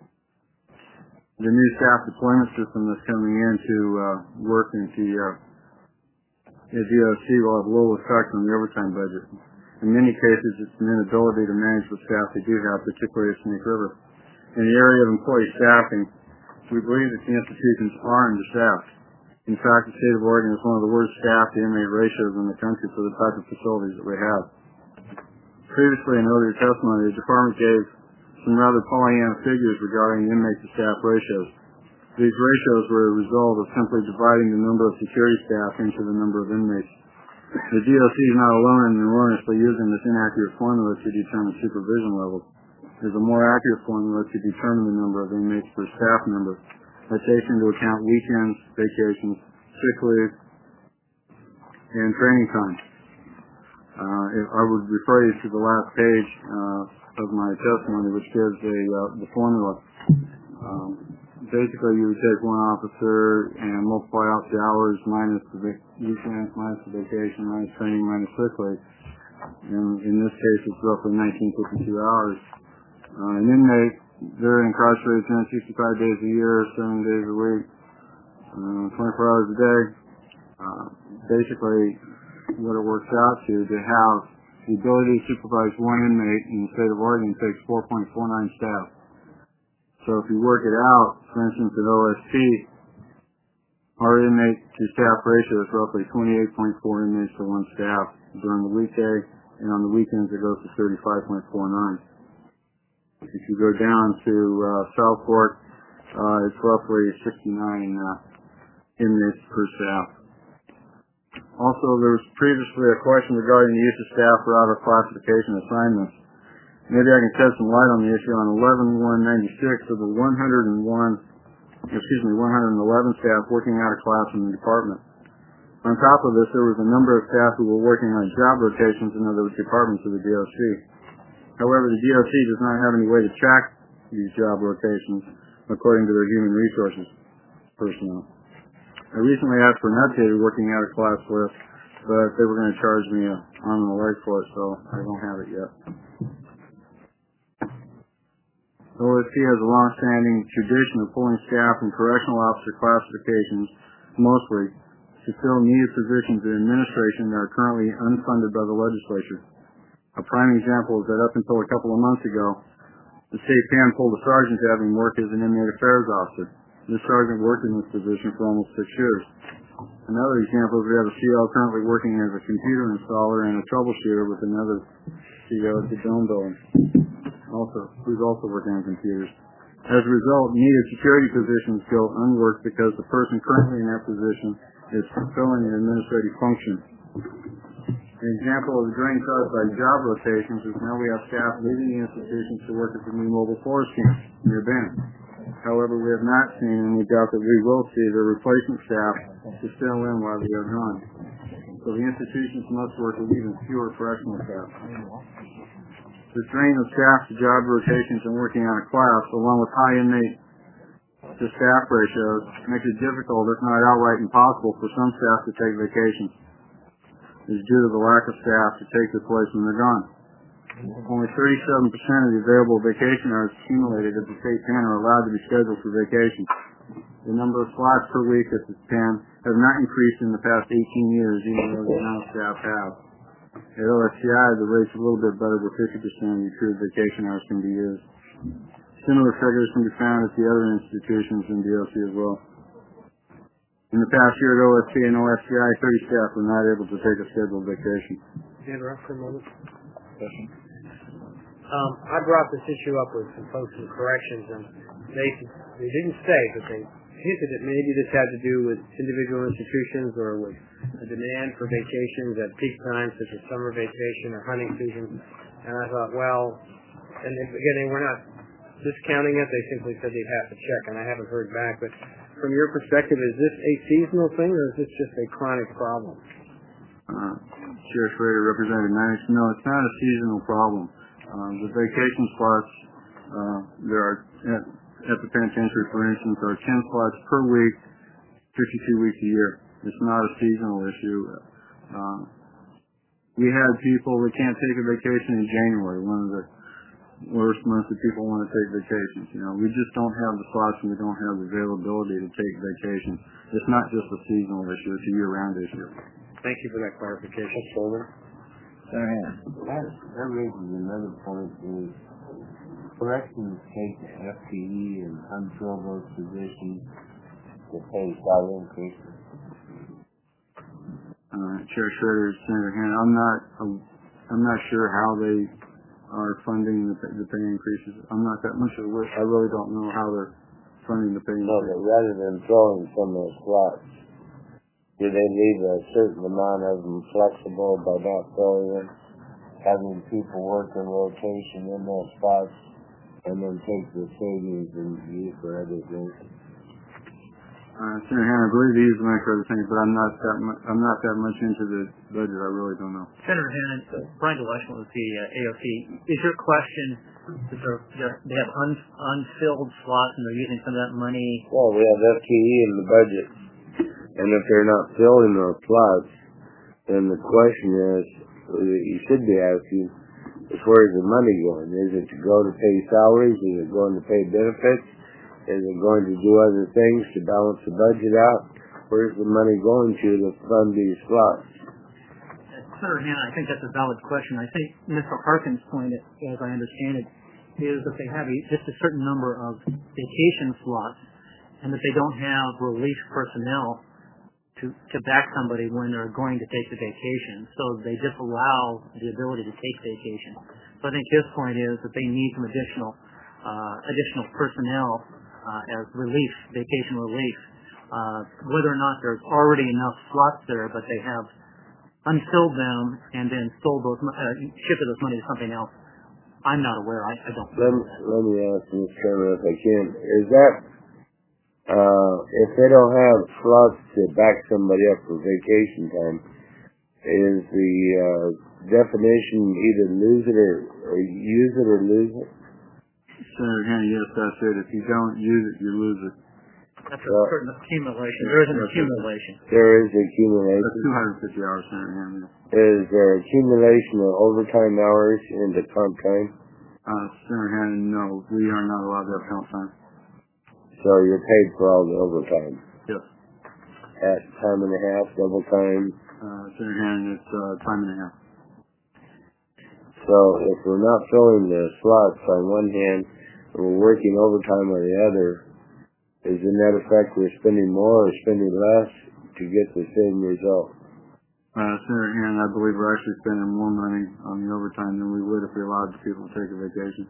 the new staff deployment system that's coming in to uh, work in the, uh, the D O C will have little effect on the overtime budget. In many cases, it's an inability to manage the staff they do have, particularly at Snake River. In the area of employee staffing, we believe that the institutions are understaffed. In fact, the state of Oregon is one of the worst staff to inmate ratios in the country for the type of facilities that we have. Previously, in earlier testimony, the department gave some rather Pollyanna figures regarding inmate to staff ratios. These ratios were a result of simply dividing the number of security staff into the number of inmates. The D O C is not alone in erroneously using this inaccurate formula to determine supervision levels. There's a more accurate formula to determine the number of inmates per staff member that takes into account weekends, vacations, sick leave, and training time. Uh, if I would refer you to the last page uh, of my testimony, which gives a, uh, the formula. Um, basically, you would take one officer and multiply out the hours minus the weekends, minus the vacation, minus training, minus sick leave. And in this case, it's roughly nineteen fifty-two hours. Uh, an inmate, they're incarcerated two hundred sixty-five days a year, seven days a week, uh, twenty-four hours a day. Uh, basically, what it works out to, to have the ability to supervise one inmate in the state of Oregon takes four point four nine staff. So if you work it out, for instance, at O S T, our inmate to staff ratio is roughly twenty-eight point four inmates to one staff during the weekday, and on the weekends it goes to thirty-five point four nine. If you go down to uh, South Fork, uh, it's roughly sixty-nine uh, inmates per staff. Also, there was previously a question regarding the use of staff for outer classification assignments. Maybe I can shed some light on the issue. On eleven one ninety-six of the one hundred one, excuse me, one hundred eleven staff working out of class in the department. On top of this, there was a number of staff who were working on job rotations in other departments of the D O C. However, the D O C does not have any way to track these job rotations according to their human resources personnel. I recently asked for an updated working out of class list, but they were going to charge me an arm and a leg for it, so I don't have it yet. O S T has a long-standing tradition of pulling staff from correctional officer classifications, mostly, to fill needed positions in administration that are currently unfunded by the legislature. A prime example is that up until a couple of months ago, the state pen pulled a sergeant to have him work as an inmate affairs officer. This sergeant worked in this position for almost six years. Another example is we have a C O currently working as a computer installer and a troubleshooter with another C O at the Dome building, also, who's also working on computers. As a result, needed security positions go unworked because the person currently in that position is fulfilling an administrative function. An example of the drain caused by job rotations is now we have staff leaving the institutions to work at the new mobile forest camp near Bend. However, we have not seen, and we doubt that we will see, the replacement staff to fill in while they are gone. So the institutions must work with even fewer freshman staff. The drain of staff to job rotations and working out of class, along with high inmate to staff ratios, makes it difficult, if not outright impossible, for some staff to take vacations. is due to the lack of staff to take their place when they're gone. Only thirty-seven percent of the available vacation hours accumulated at the state pen are allowed to be scheduled for vacation. The number of slots per week at the pen have not increased in the past eighteen years, even though the amount of staff have. At O S C I, the rate's a little bit better, where fifty percent of the accrued vacation hours can be used. Similar figures can be found at the other institutions in D O C as well. In the past year at O S C and O S C I, thirty staff were not able to take a scheduled vacation. Interrupt for a moment. Um, I brought this issue up with some folks in corrections, and they they didn't say, but they hinted that maybe this had to do with individual institutions or with a demand for vacations at peak times, such as summer vacation or hunting season. And I thought, well, and they, again, they were not discounting it. They simply said they'd have to check, and I haven't heard back. But from your perspective, is this a seasonal thing, or is this just a chronic problem? Uh, Sheriff Schrader, Representative Mannix, no, it's not a seasonal problem. Um, the vacation slots, uh, there are, at, at the penitentiary, for instance, are ten slots per week, fifty-two weeks a year. It's not a seasonal issue. Uh, we had people that can't take a vacation in January, one of the worst months that people want to take vacations. You know, we just don't have the slots and we don't have the availability to take vacations. It's not just a seasonal issue, it's a year-round issue. Thank you for that clarification. That, that raises another point is corrections take F T E and unfill those positions to pay salary increases. Uh, Chair Schroeder, Senator Hannon, I'm not, I'm not sure how they are funding the, the pay increases. I'm not that much of a wish. I really don't know how they're funding the pay increases. No, but rather than throwing some of those slots, do they leave a certain amount of them flexible by not filling them, having people work in rotation in those spots, and then take the savings and use for other things? Uh, Senator Hannon, I believe they use the money for other things, but I'm not that much. I'm not that much into the budget. I really don't know. Senator Hannon, uh, Brian DeLashman with the uh, A O C. Is your question that they're, they're, they have un, unfilled slots and they're using some of that money? Well, we have F T E in the budget. And if they're not filling those slots, then the question is, you should be asking, is where's the money going? Is it to go to pay salaries? Is it going to pay benefits? Is it going to do other things to balance the budget out? Where's the money going to to fund these slots? Senator Hannon, I think that's a valid question. I think Mister Harkin's point, as I understand it, is that they have a, just a certain number of vacation slots and that they don't have relief personnel to, to back somebody when they're going to take the vacation. So they just allow the ability to take vacation. So I think his point is that they need some additional uh, additional personnel uh, as relief, vacation relief. Uh, whether or not there's already enough slots there, but they have unfilled them and then sold those, uh, shifted those money to something else, I'm not aware. I, I don't know. Let me, let me ask Mister Chairman if I can. Is that Uh, if they don't have slots to back somebody up for vacation time, is the uh, definition either lose it or, or use it or lose it? Senator Hannon, yes, that's it. If you don't use it, you lose it. That's a well, certain accumulation. There is an accumulation. There is accumulation. That's two hundred fifty hours, Senator Hannon. Is there accumulation of overtime hours into comp time? Uh, Senator Hannon, no. We are not allowed to have comp time. So you're paid for all the overtime? Yes. At time and a half, double time? Uh, Senator Hannon, it's uh, time and a half. So if we're not filling the slots on one hand, and we're working overtime on the other, is the net effect we're spending more or spending less to get the same result? Uh, Senator Hannon, I believe we're actually spending more money on the overtime than we would if we allowed people to take a vacation.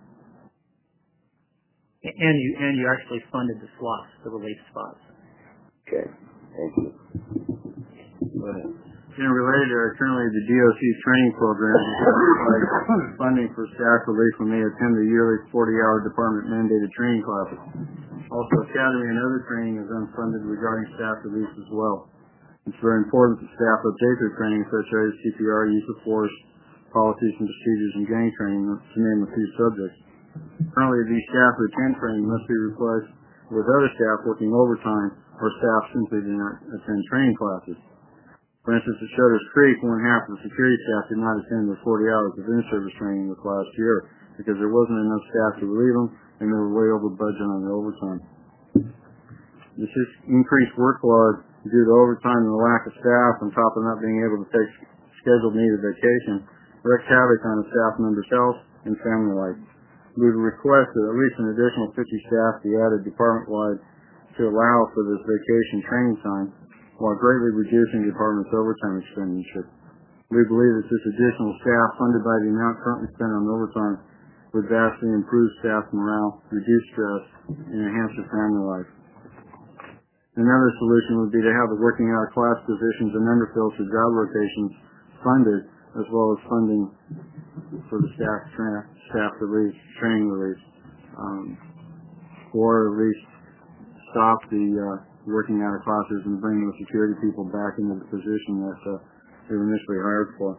And you and you actually funded the slots, the relief spots. Okay, thank you. Go ahead. In related, uh, currently the D O C's training program is funding for staff relief when they attend the yearly forty-hour department mandated training classes. Also, academy and other training is unfunded regarding staff relief as well. It's very important that staff update their training, such as C P R, use of force, policies and procedures, and gang training, to name a few subjects. Currently, these staff who attend training must be replaced with other staff working overtime or staff simply do not attend training classes. For instance, at Shutters Creek, one half of the security staff did not attend their forty hours of in-service training this last year because there wasn't enough staff to relieve them, and they were way over budget on their overtime. This is increased workload due to overtime and the lack of staff, on top of not being able to take scheduled needed vacation, wreaks havoc on a staff member's health and family life. We would request that at least an additional fifty staff be added department-wide to allow for this vacation training time, while greatly reducing the department's overtime expenditure. We believe that this additional staff, funded by the amount currently spent on overtime, would vastly improve staff morale, reduce stress, and enhance their family life. Another solution would be to have the working out of class positions and underfills for job rotations funded, as well as funding for the staff tra- staff release, training release, um, or at least stop the uh, working out of classes and bring the security people back into the position that uh, they were initially hired for.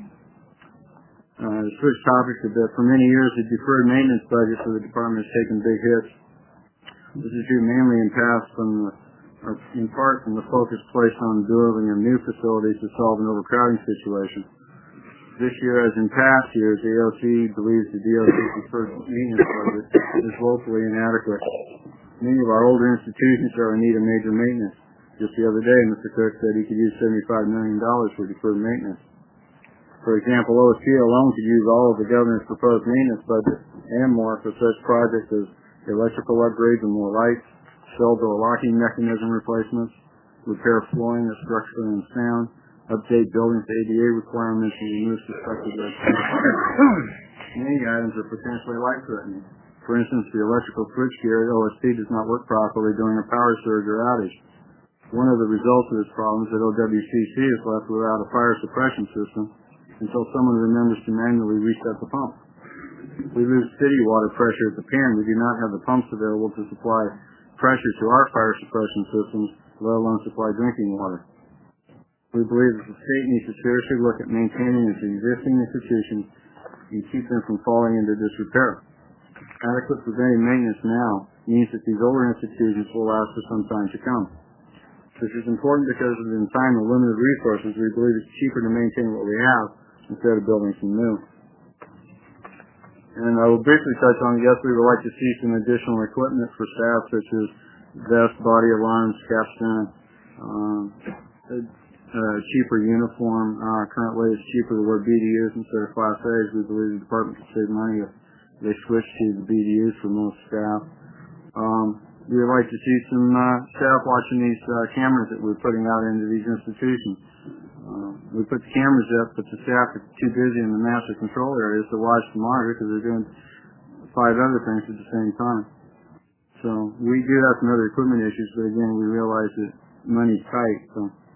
Uh, to switch topics a bit, for many years the deferred maintenance budget for the department has taken big hits. This is due mainly in past from the, or in part from the focus placed on building of new facilities to solve an overcrowding situation. This year, as in past years, the A O C believes the D O C's deferred maintenance budget is woefully inadequate. Many of our older institutions are in need of major maintenance. Just the other day, Mister Cook said he could use seventy-five million dollars for deferred maintenance. For example, O S P alone could use all of the governor's proposed maintenance budget and more for such projects as electrical upgrades and more lights, cell door locking mechanism replacements, repair flooring that's structurally unsound, update buildings to A D A requirements, and remove suspected regulations. Many items are potentially life-threatening. For instance, the electrical switchgear at O S P does not work properly during a power surge or outage. One of the results of this problem is that O W C C is left without a fire suppression system until someone remembers to manually reset the pump. We lose city water pressure at the pan. We do not have the pumps available to supply pressure to our fire suppression systems, let alone supply drinking water. We believe that the state needs to seriously look at maintaining its existing institutions and keep them from falling into disrepair. Adequate preventive maintenance now means that these older institutions will last for some time to come. This is important because of the time and limited resources. We believe it's cheaper to maintain what we have instead of building some new. And I will briefly touch on, yes, we would like to see some additional equipment for staff, such as vests, body alarms, capstan, um, a, a cheaper uniform. Uh, currently it's cheaper to wear B D Us instead of Class A's. We believe the department could save money if they switch to the B D Us for most staff. Um, we would like to see some uh, staff watching these uh, cameras that we're putting out into these institutions. Uh, we put the cameras up, but the staff are too busy in the master control areas to watch the monitor because they're doing five other things at the same time. So we do have some other equipment issues, but again, we realize that money's tight. So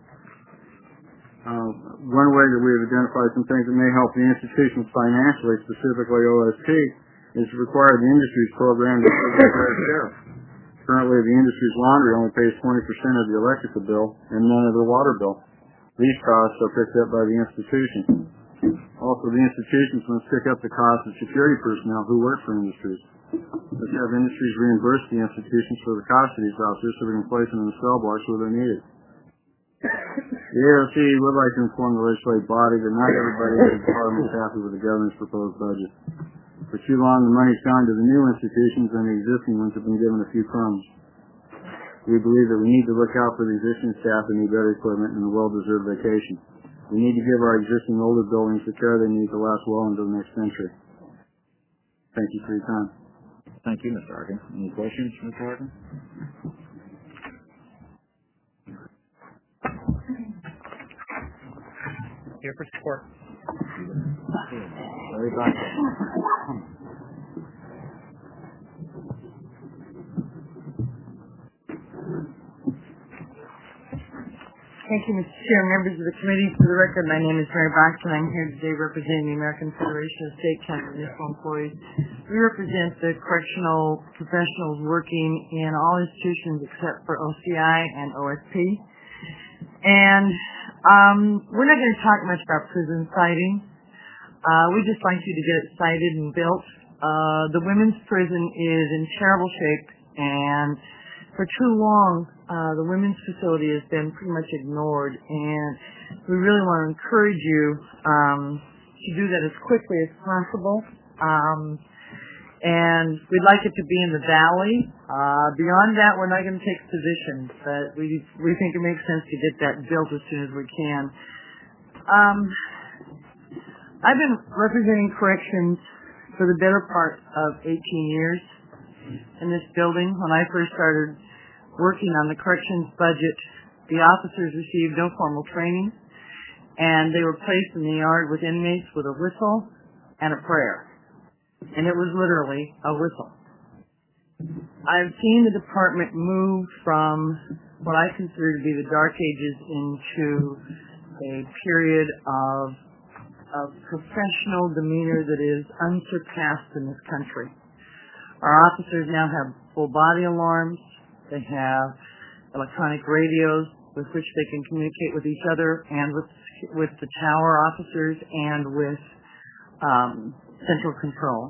uh, one way that we have identified some things that may help the institutions financially, specifically O S P, is to require the industries program to pay their fair share. Currently, the industry's laundry only pays twenty percent of the electrical bill and none of the water bill. These costs are picked up by the institution. Also, the institutions must pick up the cost of security personnel who work for industries. Let's have industries reimburse the institutions for the cost of these officers so we can place them in the cell blocks where they're needed. The A O C would like to inform the legislative body that not everybody in the department is happy with the governor's proposed budget. For too long, the money's gone to the new institutions and the existing ones have been given a few crumbs. We believe that we need to look out for the existing staff and need better equipment and a well-deserved vacation. We need to give our existing older buildings the care they need to last well into the next century. Thank you for your time. Thank you, Mister Harkin. Any questions, Mister Harkin? Here for support. Very good. Thank you, Mister Chair, members of the committee. For the record, my name is Mary Baxter, and I'm here today representing the American Federation of State, County, Municipal Employees. We represent the correctional professionals working in all institutions except for O C I and O S P. And um, we're not going to talk much about prison siting. Uh, we just like you to get it sited and built. Uh, the women's prison is in terrible shape, and for too long, uh, the women's facility has been pretty much ignored, and we really want to encourage you um, to do that as quickly as possible. Um, and we'd like it to be in the valley. Uh, beyond that, we're not going to take positions, but we we think it makes sense to get that built as soon as we can. Um, I've been representing corrections for the better part of eighteen years in this building. When I first started working on the corrections budget, the officers received no formal training, and they were placed in the yard with inmates with a whistle and a prayer. And it was literally a whistle. I've seen the department move from what I consider to be the dark ages into a period of, of professional demeanor that is unsurpassed in this country. Our officers now have full body alarms. They have electronic radios with which they can communicate with each other and with with the tower officers and with um, central control.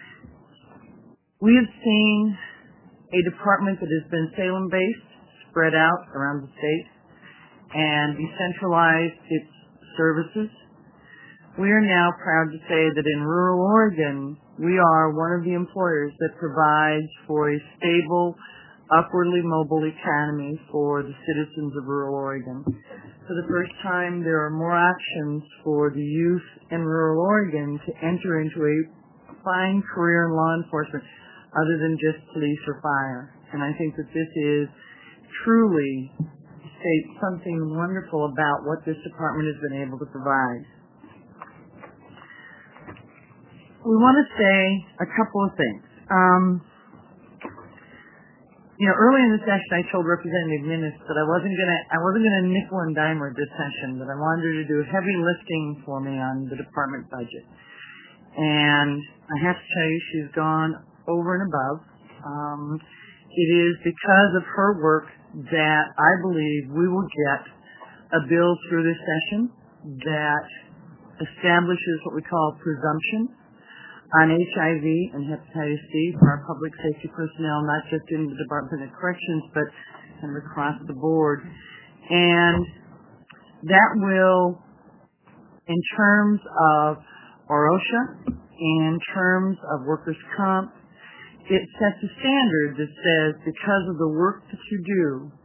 We have seen a department that has been Salem-based, spread out around the state, and decentralized its services. We are now proud to say that in rural Oregon, we are one of the employers that provides for a stable, upwardly mobile economy for the citizens of rural Oregon. For the first time, there are more options for the youth in rural Oregon to enter into a fine career in law enforcement other than just police or fire. And I think that this is truly states something wonderful about what this department has been able to provide. We want to say a couple of things. Um, You know, early in the session, I told Representative Minnis that I wasn't gonna, I wasn't gonna nickel and dime her this session, that I wanted her to do heavy lifting for me on the department budget. And I have to tell you, she's gone over and above. Um, it is because of her work that I believe we will get a bill through this session that establishes what we call presumption on H I V and hepatitis C for our public safety personnel, not just in the Department of Corrections, but kind of across the board. And that will, in terms of OROSHA, in terms of workers' comp, it sets a standard that says because of the work that you do,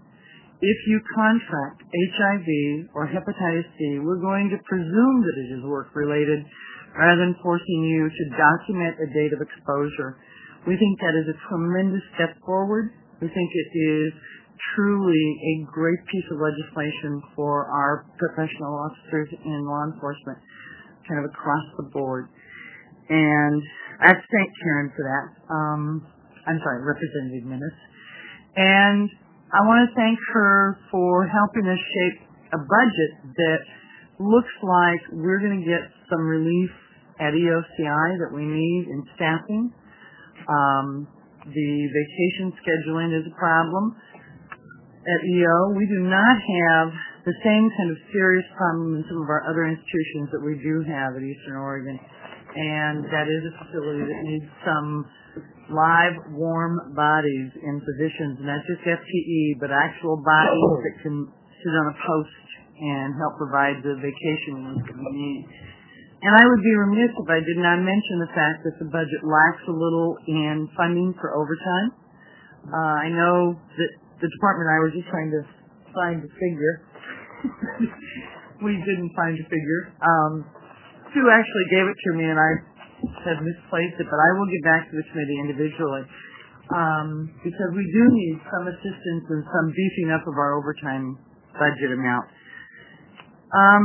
if you contract H I V or hepatitis C, we're going to presume that it is work-related rather than forcing you to document a date of exposure. We think that is a tremendous step forward. We think it is truly a great piece of legislation for our professional officers in law enforcement, kind of across the board. And I have to thank Karen for that. Um, I'm sorry, Representative Minnis. And I want to thank her for helping us shape a budget that looks like we're going to get some relief at E O C I that we need in staffing. Um, the vacation scheduling is a problem. At E O, we do not have the same kind of serious problem in some of our other institutions that we do have at Eastern Oregon. And that is a facility that needs some live, warm bodies in positions, not just F T E, but actual bodies that can sit on a post and help provide the vacation that we need. And I would be remiss if I did not mention the fact that the budget lacks a little in funding for overtime. Uh, I know that the department and I were just trying to find a figure. We didn't find a figure. Um, Sue actually gave it to me, and I have misplaced it, but I will get back to the committee individually um, because we do need some assistance and some beefing up of our overtime budget amount. Um,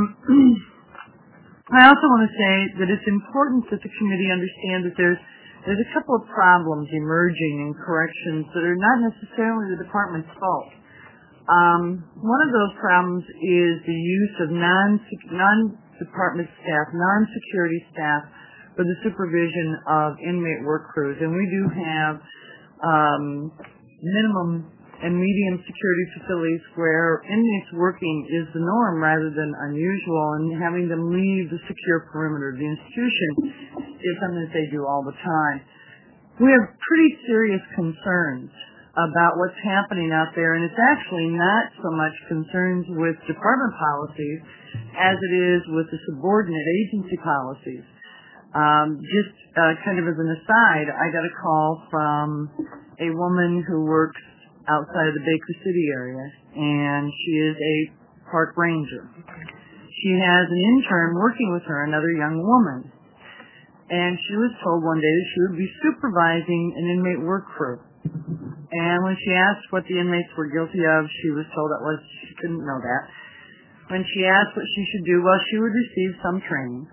I also want to say that it's important that the committee understand that there's there's a couple of problems emerging in corrections that are not necessarily the department's fault. Um, one of those problems is the use of non non-department staff, non-security staff for the supervision of inmate work crews, and we do have um, minimum and medium security facilities where inmates working is the norm rather than unusual, and having them leave the secure perimeter of the institution is something that they do all the time. We have pretty serious concerns about what's happening out there, and it's actually not so much concerns with department policies as it is with the subordinate agency policies. Um, just uh, kind of as an aside, I got a call from a woman who works outside of the Baker City area, and she is a park ranger. She has an intern working with her, another young woman, and she was told one day that she would be supervising an inmate work crew. And when she asked what the inmates were guilty of, she was told that was she couldn't know that. When she asked what she should do, well, she would receive some training.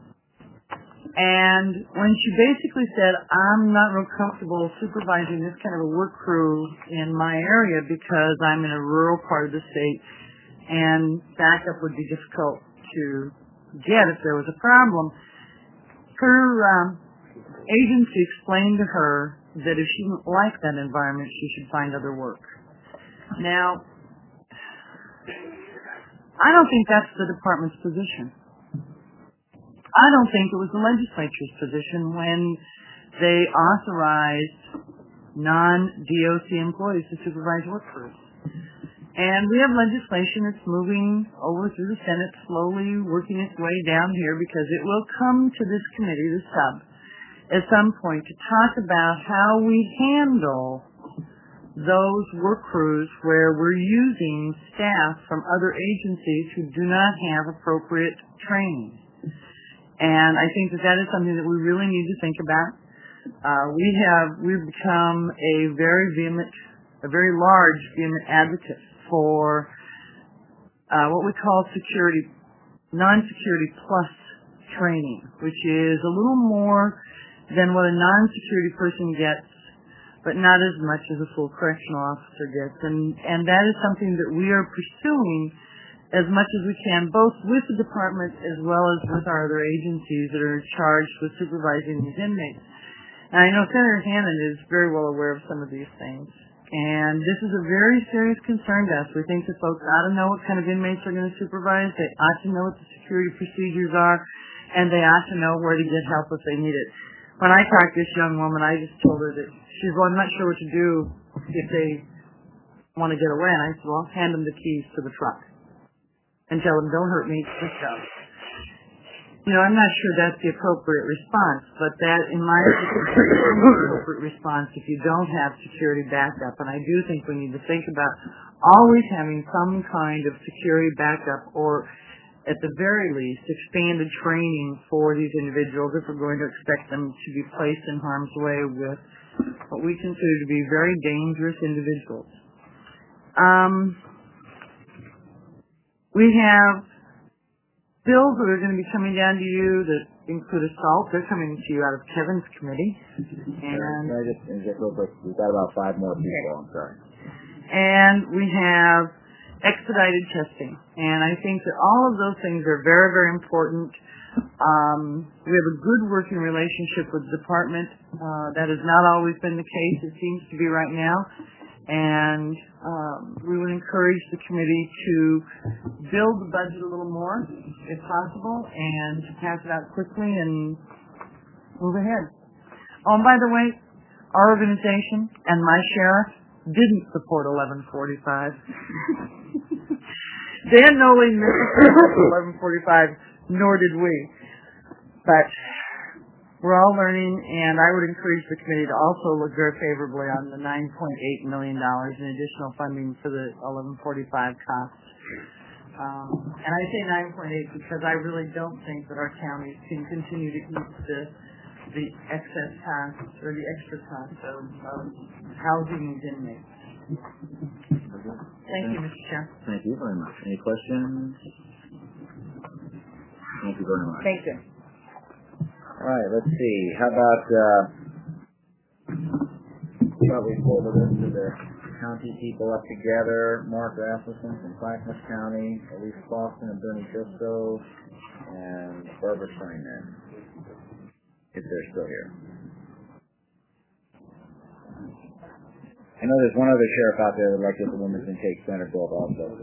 And when she basically said, I'm not real comfortable supervising this kind of a work crew in my area because I'm in a rural part of the state and backup would be difficult to get if there was a problem, her um, agency explained to her that if she didn't like that environment, she should find other work. Now, I don't think that's the department's position. I don't think it was the legislature's position when they authorized non-D O C employees to supervise work crews. And we have legislation that's moving over through the Senate, slowly working its way down here because it will come to this committee, the sub, at some point to talk about how we handle those work crews where we're using staff from other agencies who do not have appropriate training. And I think that that is something that we really need to think about. Uh, we have, we've become a very vehement, a very large vehement advocate for uh, what we call security, non-security plus training, which is a little more than what a non-security person gets, but not as much as a full correctional officer gets. And, and that is something that we are pursuing as much as we can, both with the department as well as with our other agencies that are charged with supervising these inmates. And I know Senator Hannan is very well aware of some of these things. And this is a very serious concern to us. We think that folks ought to know what kind of inmates they're going to supervise. They ought to know what the security procedures are, and they ought to know where to get help if they need it. When I talked to this young woman, I just told her that she's, well, I'm not sure what to do if they want to get away. And I said, well, hand them the keys to the truck and tell them, don't hurt me, just go. You know, I'm not sure that's the appropriate response, but that, in my opinion, is the appropriate response if you don't have security backup. And I do think we need to think about always having some kind of security backup, or at the very least, expanded training for these individuals if we're going to expect them to be placed in harm's way with what we consider to be very dangerous individuals. Um, we have bills that are going to be coming down to you that include assault. They're coming to you out of Kevin's committee. And Can I just interject real quick? We've got about five more people. I'm sorry. And we have expedited testing. And I think that all of those things are very, very important. Um, we have a good working relationship with the department. Uh, that has not always been the case. It seems to be right now. And um, we would encourage the committee to build the budget a little more, if possible, and to pass it out quickly and move ahead. Oh, and by the way, our organization and my sheriff didn't support eleven forty-five. Dan Nolan missed eleven forty-five, nor did we. But we're all learning, and I would encourage the committee to also look very favorably on the nine point eight million dollars in additional funding for the eleven forty-five costs. Um, and I say nine point eight because I really don't think that our counties can continue to eat the, the excess costs or the extra costs of, of housing these inmates. Thank you, Mister Chair. Thank you very much. Any questions? Thank you very much. Thank you. All right, let's see. How about, uh, probably pull the rest of the county people up together. Mark Rasmussen from Clackamas County, Elise Boston and Bernie Justo, and Barbara Steiner, if they're still here. I know there's one other sheriff out there that would like to get the women's intake center built also.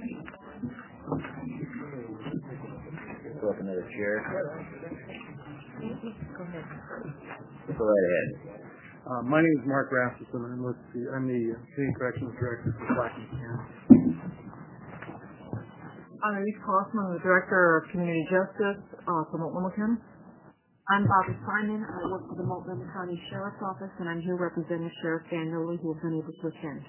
Let's look another chair. Go ahead. Go right ahead. Uh, my name is Mark Rasmussen. I'm, with the, I'm the City Corrections Director for Clackamas County. I'm Elise Klossman, the Director of Community Justice uh, for Multnomah County. I'm Bobby Simon. I work for the Multnomah County Sheriff's Office, and I'm here representing Sheriff Dan Noley, who has been able to attend.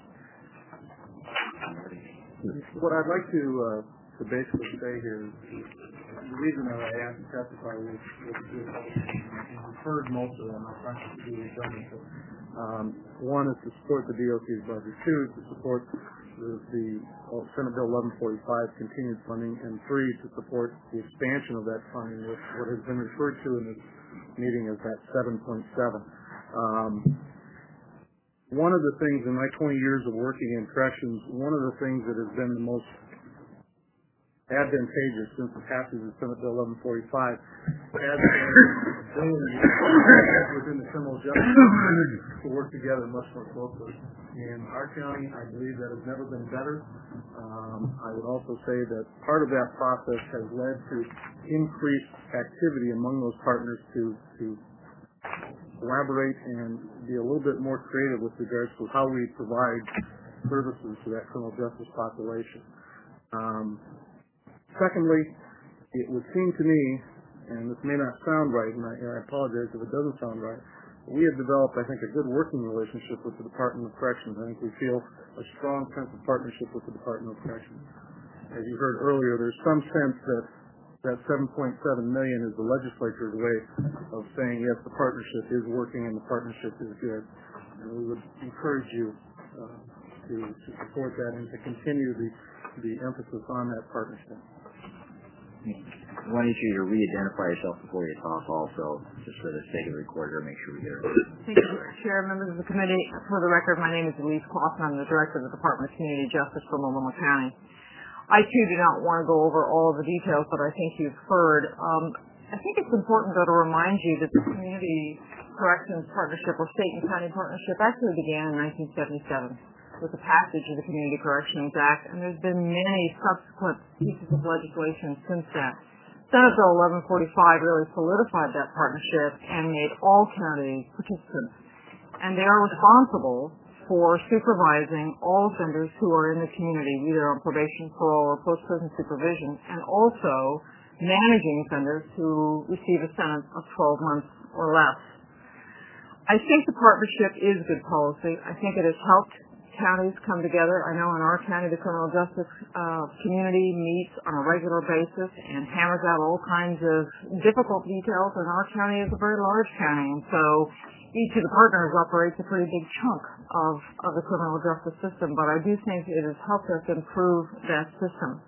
What I'd like to uh, to basically say here is the reason that I asked to testify was, was, was and we've heard most of them. I'm trying to do redundant. Um, one is to support the D O C's budget. Two is to support the, the uh, Senate Bill eleven forty-five continued funding, and three to support the expansion of that funding, with what has been referred to in this meeting as that seven point seven. Um, one of the things in my twenty years of working in corrections, one of the things that has been the most advantageous since the passage of Senate Bill eleven forty-five has been the ability within the criminal justice system to work together much more closely. In our county, I believe that has never been better. Um, I would also say that part of that process has led to increased activity among those partners to, to collaborate and be a little bit more creative with regards to how we provide services to that criminal justice population. Um, secondly, it would seem to me, and this may not sound right, and I, and I apologize if it doesn't sound right, we have developed, I think, a good working relationship with the Department of Corrections. I think we feel a strong sense of partnership with the Department of Corrections. As you heard earlier, there's some sense that that seven point seven million dollars is the legislature's way of saying, yes, the partnership is working and the partnership is good. And we would encourage you uh, to, to support that and to continue the, the emphasis on that partnership. Why don't you to re-identify yourself before you talk also, just for the sake of the recorder, make sure we get it right. Thank you, Chair, members of the committee. For the record, my name is Elise Klossman. I'm the Director of the Department of Community Justice for Multnomah County. I, too, do not want to go over all of the details that I think you've heard. Um, I think it's important, though, to remind you that the Community Corrections Partnership, or State and County Partnership, actually began in nineteen seventy-seven with the passage of the Community Corrections Act, and there's been many subsequent pieces of legislation since that. Senate Bill eleven forty-five really solidified that partnership and made all counties participants. And they are responsible for supervising all offenders who are in the community, either on probation, parole, or post-prison supervision, and also managing offenders who receive a sentence of twelve months or less. I think the partnership is good policy. I think it has helped counties come together. I know in our county, the criminal justice uh, community meets on a regular basis and hammers out all kinds of difficult details, and our county is a very large county, and so each of the partners operates a pretty big chunk of, of the criminal justice system, but I do think it has helped us improve that system.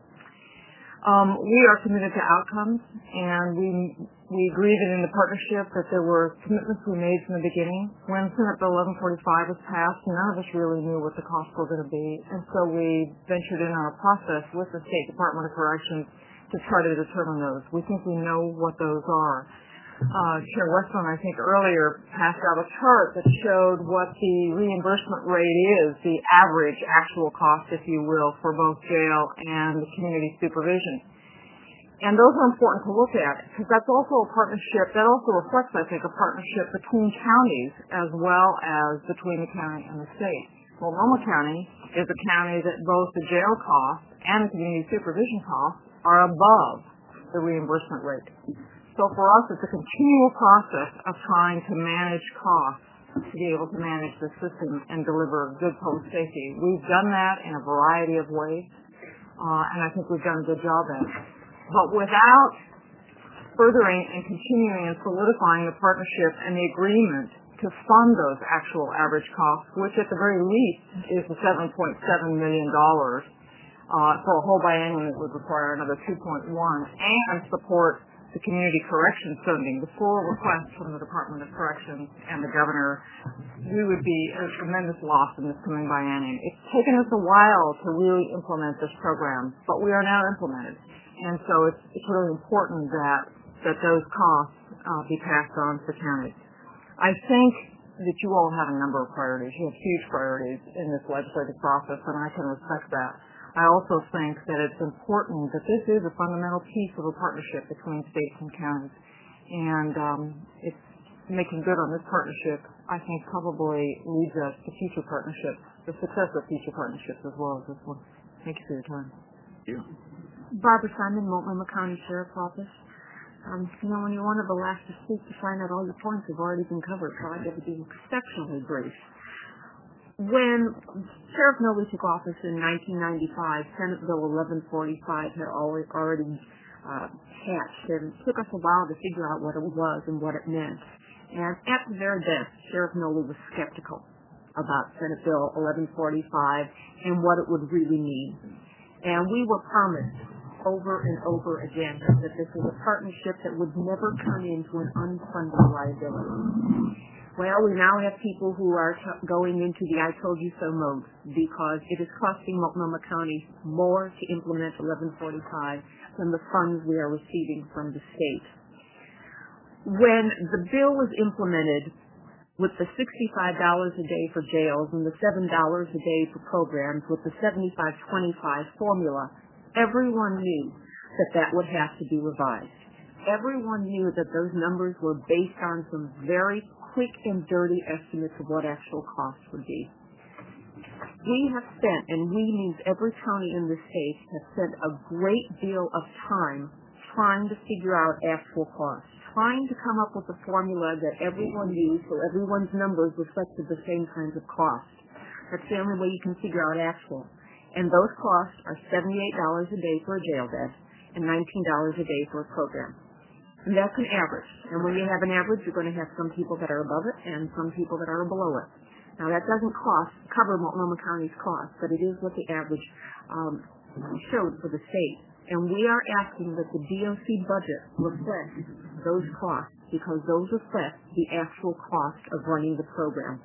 Um, we are committed to outcomes, and we we agreed that in the partnership that there were commitments we made from the beginning. When Senate Bill eleven forty-five was passed, none of us really knew what the costs were going to be, and so we ventured in on a process with the State Department of Corrections to try to determine those. We think we know what those are. Uh, Chair Westland, I think earlier, passed out a chart that showed what the reimbursement rate is, the average actual cost, if you will, for both jail and community supervision. And those are important to look at, because that's also a partnership, that also reflects, I think, a partnership between counties as well as between the county and the state. Multnomah County is a county that both the jail costs and the community supervision costs are above the reimbursement rate. So for us, it's a continual process of trying to manage costs to be able to manage the system and deliver good public safety. We've done that in a variety of ways, uh, and I think we've done a good job at it. But without furthering and continuing and solidifying the partnership and the agreement to fund those actual average costs, which at the very least is the seven point seven million dollars uh, for a whole biennium, it would require another two point one, and support the community corrections funding, the full request from the Department of Corrections and the governor, we would be a tremendous loss in this coming biennium. It's taken us a while to really implement this program, but we are now implemented. And so it's, it's really important that, that those costs uh, be passed on to counties. I think that you all have a number of priorities. You have huge priorities in this legislative process, and I can respect that. I also think that it's important that this is a fundamental piece of a partnership between states and counties. And um, it's making good on this partnership, I think, probably leads us to future partnerships, the success of future partnerships as well as this one. Thank you for your time. Yeah. Barbara Simon, Multnomah County Sheriff's Office. Um, you know, when you're one of the last to speak, you find out all your points have already been covered, so I get to be exceptionally brief. When Sheriff Nobley took office in nineteen ninety-five, Senate Bill eleven forty-five had already, already uh, hatched, and it took us a while to figure out what it was and what it meant. And at the very best, Sheriff Nobley was skeptical about Senate Bill eleven forty-five and what it would really mean. And we were promised over and over again that this was a partnership that would never turn into an unfunded liability. Well, we now have people who are t- going into the I told you so mode because it is costing Multnomah County more to implement eleven forty-five than the funds we are receiving from the state. When the bill was implemented with the sixty-five dollars a day for jails and the seven dollars a day for programs with the seventy-five twenty-five formula, everyone knew that that would have to be revised. Everyone knew that those numbers were based on some very quick and dirty estimates of what actual costs would be. We have spent, and we means every county in the state, has spent a great deal of time trying to figure out actual costs, trying to come up with a formula that everyone knew so everyone's numbers reflected the same kinds of costs. That's the only way you can figure out actual. And those costs are seventy-eight dollars a day for a jail bed and nineteen dollars a day for a program. And that's an average. And when you have an average, you're going to have some people that are above it and some people that are below it. Now, that doesn't cost cover Multnomah County's costs, but it is what the average um, showed for the state. And we are asking that the D O C budget reflect those costs because those reflect the actual cost of running the program.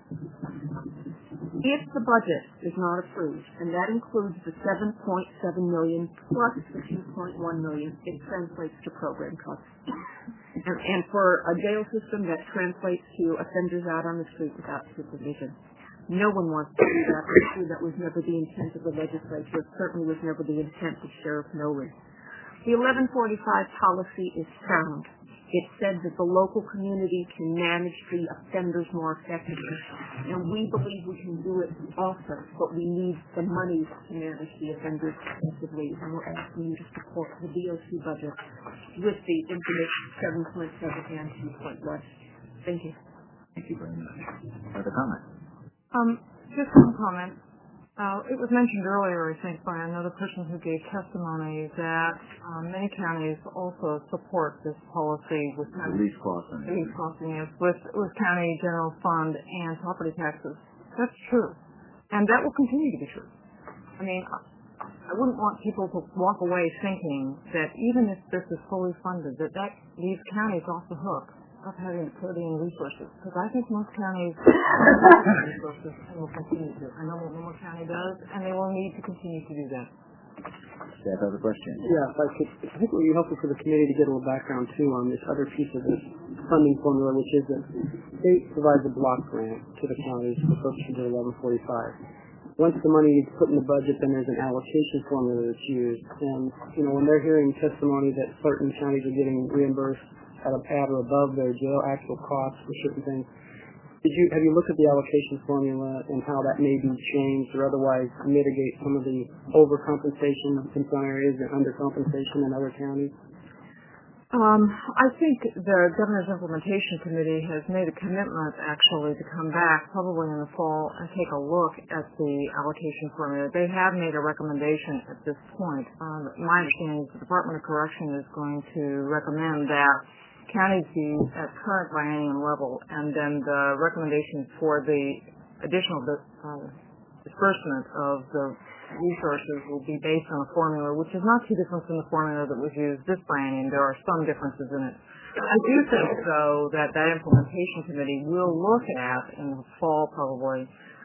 If the budget is not approved, and that includes the seven point seven million dollars plus the two point one million dollars, it translates to program cuts. And, and for a jail system, that translates to offenders out on the street without supervision. No one wants to do that. That was never the intent of the legislature. It certainly was never the intent of Sheriff Nobley. The eleven forty-five policy is sound. It said that the local community can manage the offenders more effectively. And we believe we can do it also, but we need the money to manage the offenders effectively. And we're asking you to support the D O C budget with the information seven point seven and two point one. Thank you. Thank you very much. Other comment? Um, just one comment. Uh, it was mentioned earlier, I think, by another person who gave testimony that um, many counties also support this policy with Lease costing. Lease costing, yes, with, with county general fund and property taxes. That's true. And that will continue to be true. I mean, I wouldn't want people to walk away thinking that even if this is fully funded, that that leaves counties off the hook of having to put in resources. Because I think most counties have resources and will continue to. I know Multnomah County does, and they will need to continue to do that. Staff has a question. Yeah, if I could, I think it would be helpful for the committee to get a little background too on this other piece of this funding formula, which is that the state provides a block grant to the counties for purposes of eleven forty-five. Once the money is put in the budget, then there's an allocation formula that's used. And, you know, when they're hearing testimony that certain counties are getting reimbursed at, a, at or above their jail actual costs for certain things, did you have you looked at the allocation formula and how that may be changed or otherwise mitigate some of the overcompensation in some areas and undercompensation in other counties? Um, I think the Governor's Implementation Committee has made a commitment, actually, to come back probably in the fall and take a look at the allocation formula. They have made a recommendation at this point. Um, my understanding is the Department of Correction is going to recommend that counties be at current biennium level, and then the recommendation for the additional uh, disbursement of the resources will be based on a formula which is not too different from the formula that was used this biennium. There are some differences in it. I do think, though, that that implementation committee will look at, in the fall probably,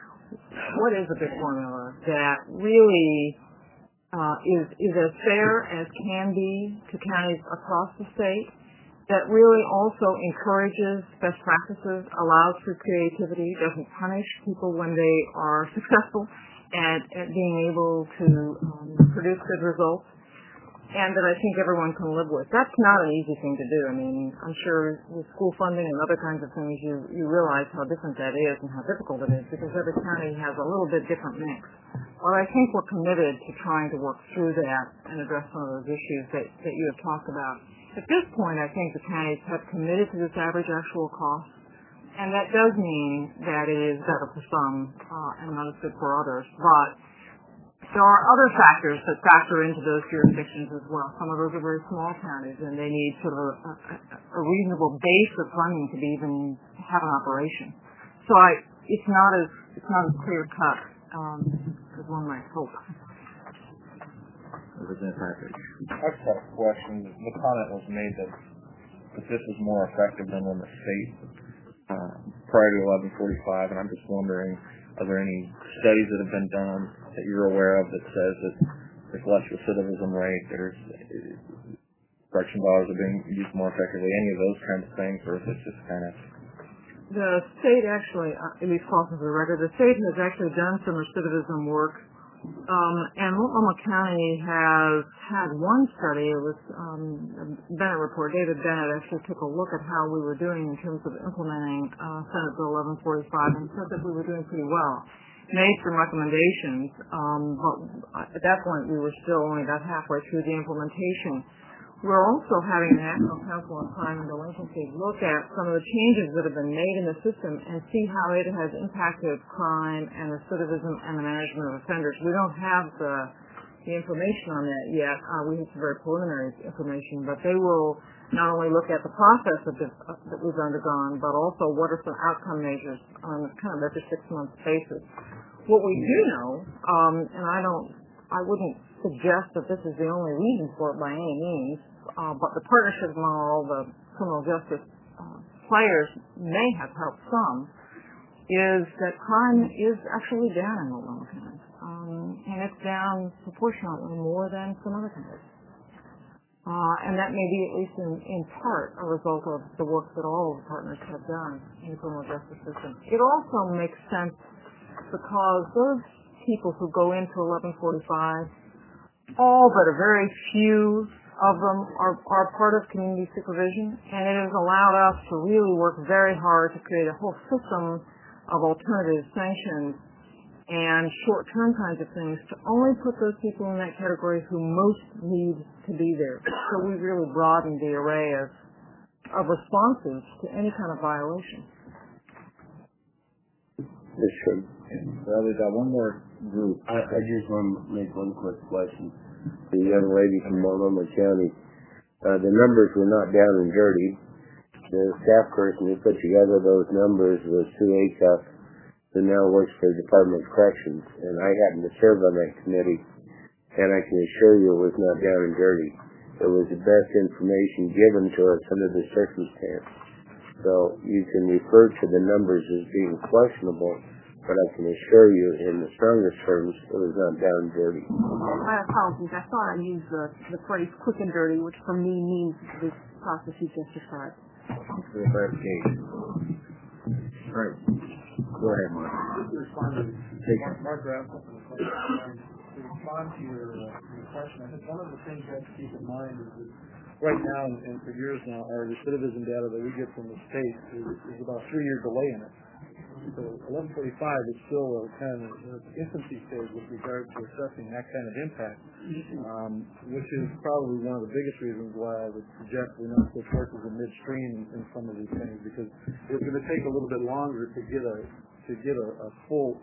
what is a good formula that really uh, is, is as fair as can be to counties across the state, that really also encourages best practices, allows for creativity, doesn't punish people when they are successful at, at being able to um, produce good results. and that I think everyone can live with. That's not an easy thing to do. I mean, I'm sure with school funding and other kinds of things, you, you realize how different that is and how difficult it is because every county has a little bit different mix. Well, I think we're committed to trying to work through that and address some of those issues that, that you have talked about. At this point, I think the counties have committed to this average actual cost, and that does mean that it is better for some uh, and not as good for others. But there are other factors that factor into those jurisdictions as well. Some of those are very small counties, and they need sort of a, a, a reasonable base of funding to be even have an operation. So I, it's not as it's not as clear cut um, as one might hope. Representative Patrick. I just have a question. The comment was made that, that this is more effective than when the state uh, prior to eleven forty-five, and I'm just wondering, are there any studies that have been done that you're aware of that says that there's less recidivism rate, there's correction dollars are being used more effectively, any of those kinds of things, or is it just kind of... The state actually, uh, at least crossing the record, the state has actually done some recidivism work, um, and Multnomah County has had one study. It was um, a Bennett report. David Bennett actually took a look at how we were doing in terms of implementing uh, Senate Bill eleven forty-five and said that we were doing pretty well. Made some recommendations, um, but at that point we were still only about halfway through the implementation. We're also having the National Council on Crime and Delinquency look at some of the changes that have been made in the system and see how it has impacted crime and recidivism and the management of offenders. We don't have the, the information on that yet. Uh, we have some very preliminary information, but they will not only look at the process of this, uh, that we've undergone, but also what are some outcome measures on kind of every six-month basis. What we do know, um, and I don't, I wouldn't suggest that this is the only reason for it by any means, uh, but the partnership among all the criminal justice uh, players may have helped some, is that crime is actually down in Multnomah County, um, and it's down proportionately more than some other counties. Uh, and that may be, at least in, in part, a result of the work that all of the partners have done in the criminal justice system. It also makes sense because those people who go into eleven forty-five, all but a very few of them are, are part of community supervision, and it has allowed us to really work very hard to create a whole system of alternative sanctions and short-term kinds of things to only put those people in that category who most need to be there. So we've really broadened the array of, of responses to any kind of violation. Yes, sir. Well, we've got one more group. I, I just want to make one quick question. The young lady from Multnomah County, uh, the numbers were not down and dirty. The staff person who put together those numbers was Sue Acuff, who now works for the Department of Corrections, and I happen to serve on that committee, and I can assure you it was not down and dirty. It was the best information given to us under the circumstance. So you can refer to the numbers as being questionable, but I can assure you in the strongest terms it was not down and dirty. My apologies. I thought I used the, the phrase quick and dirty, which for me means the process you just described. Thanks for the clarification. All right. Go ahead, Mark. Just to respond to Mark, Mark Rasmussen, to respond to your, uh, your question, I think one of the things you have to keep in mind is that right now, and, and for years now, our recidivism data that we get from the state is, is about a three-year delay in it. So eleven forty-five is still a kind of an infancy stage with regard to assessing that kind of impact, um, which is probably one of the biggest reasons why I would suggest we not put horses in midstream in some of these things, because it's going to take a little bit longer to get a to get a, a full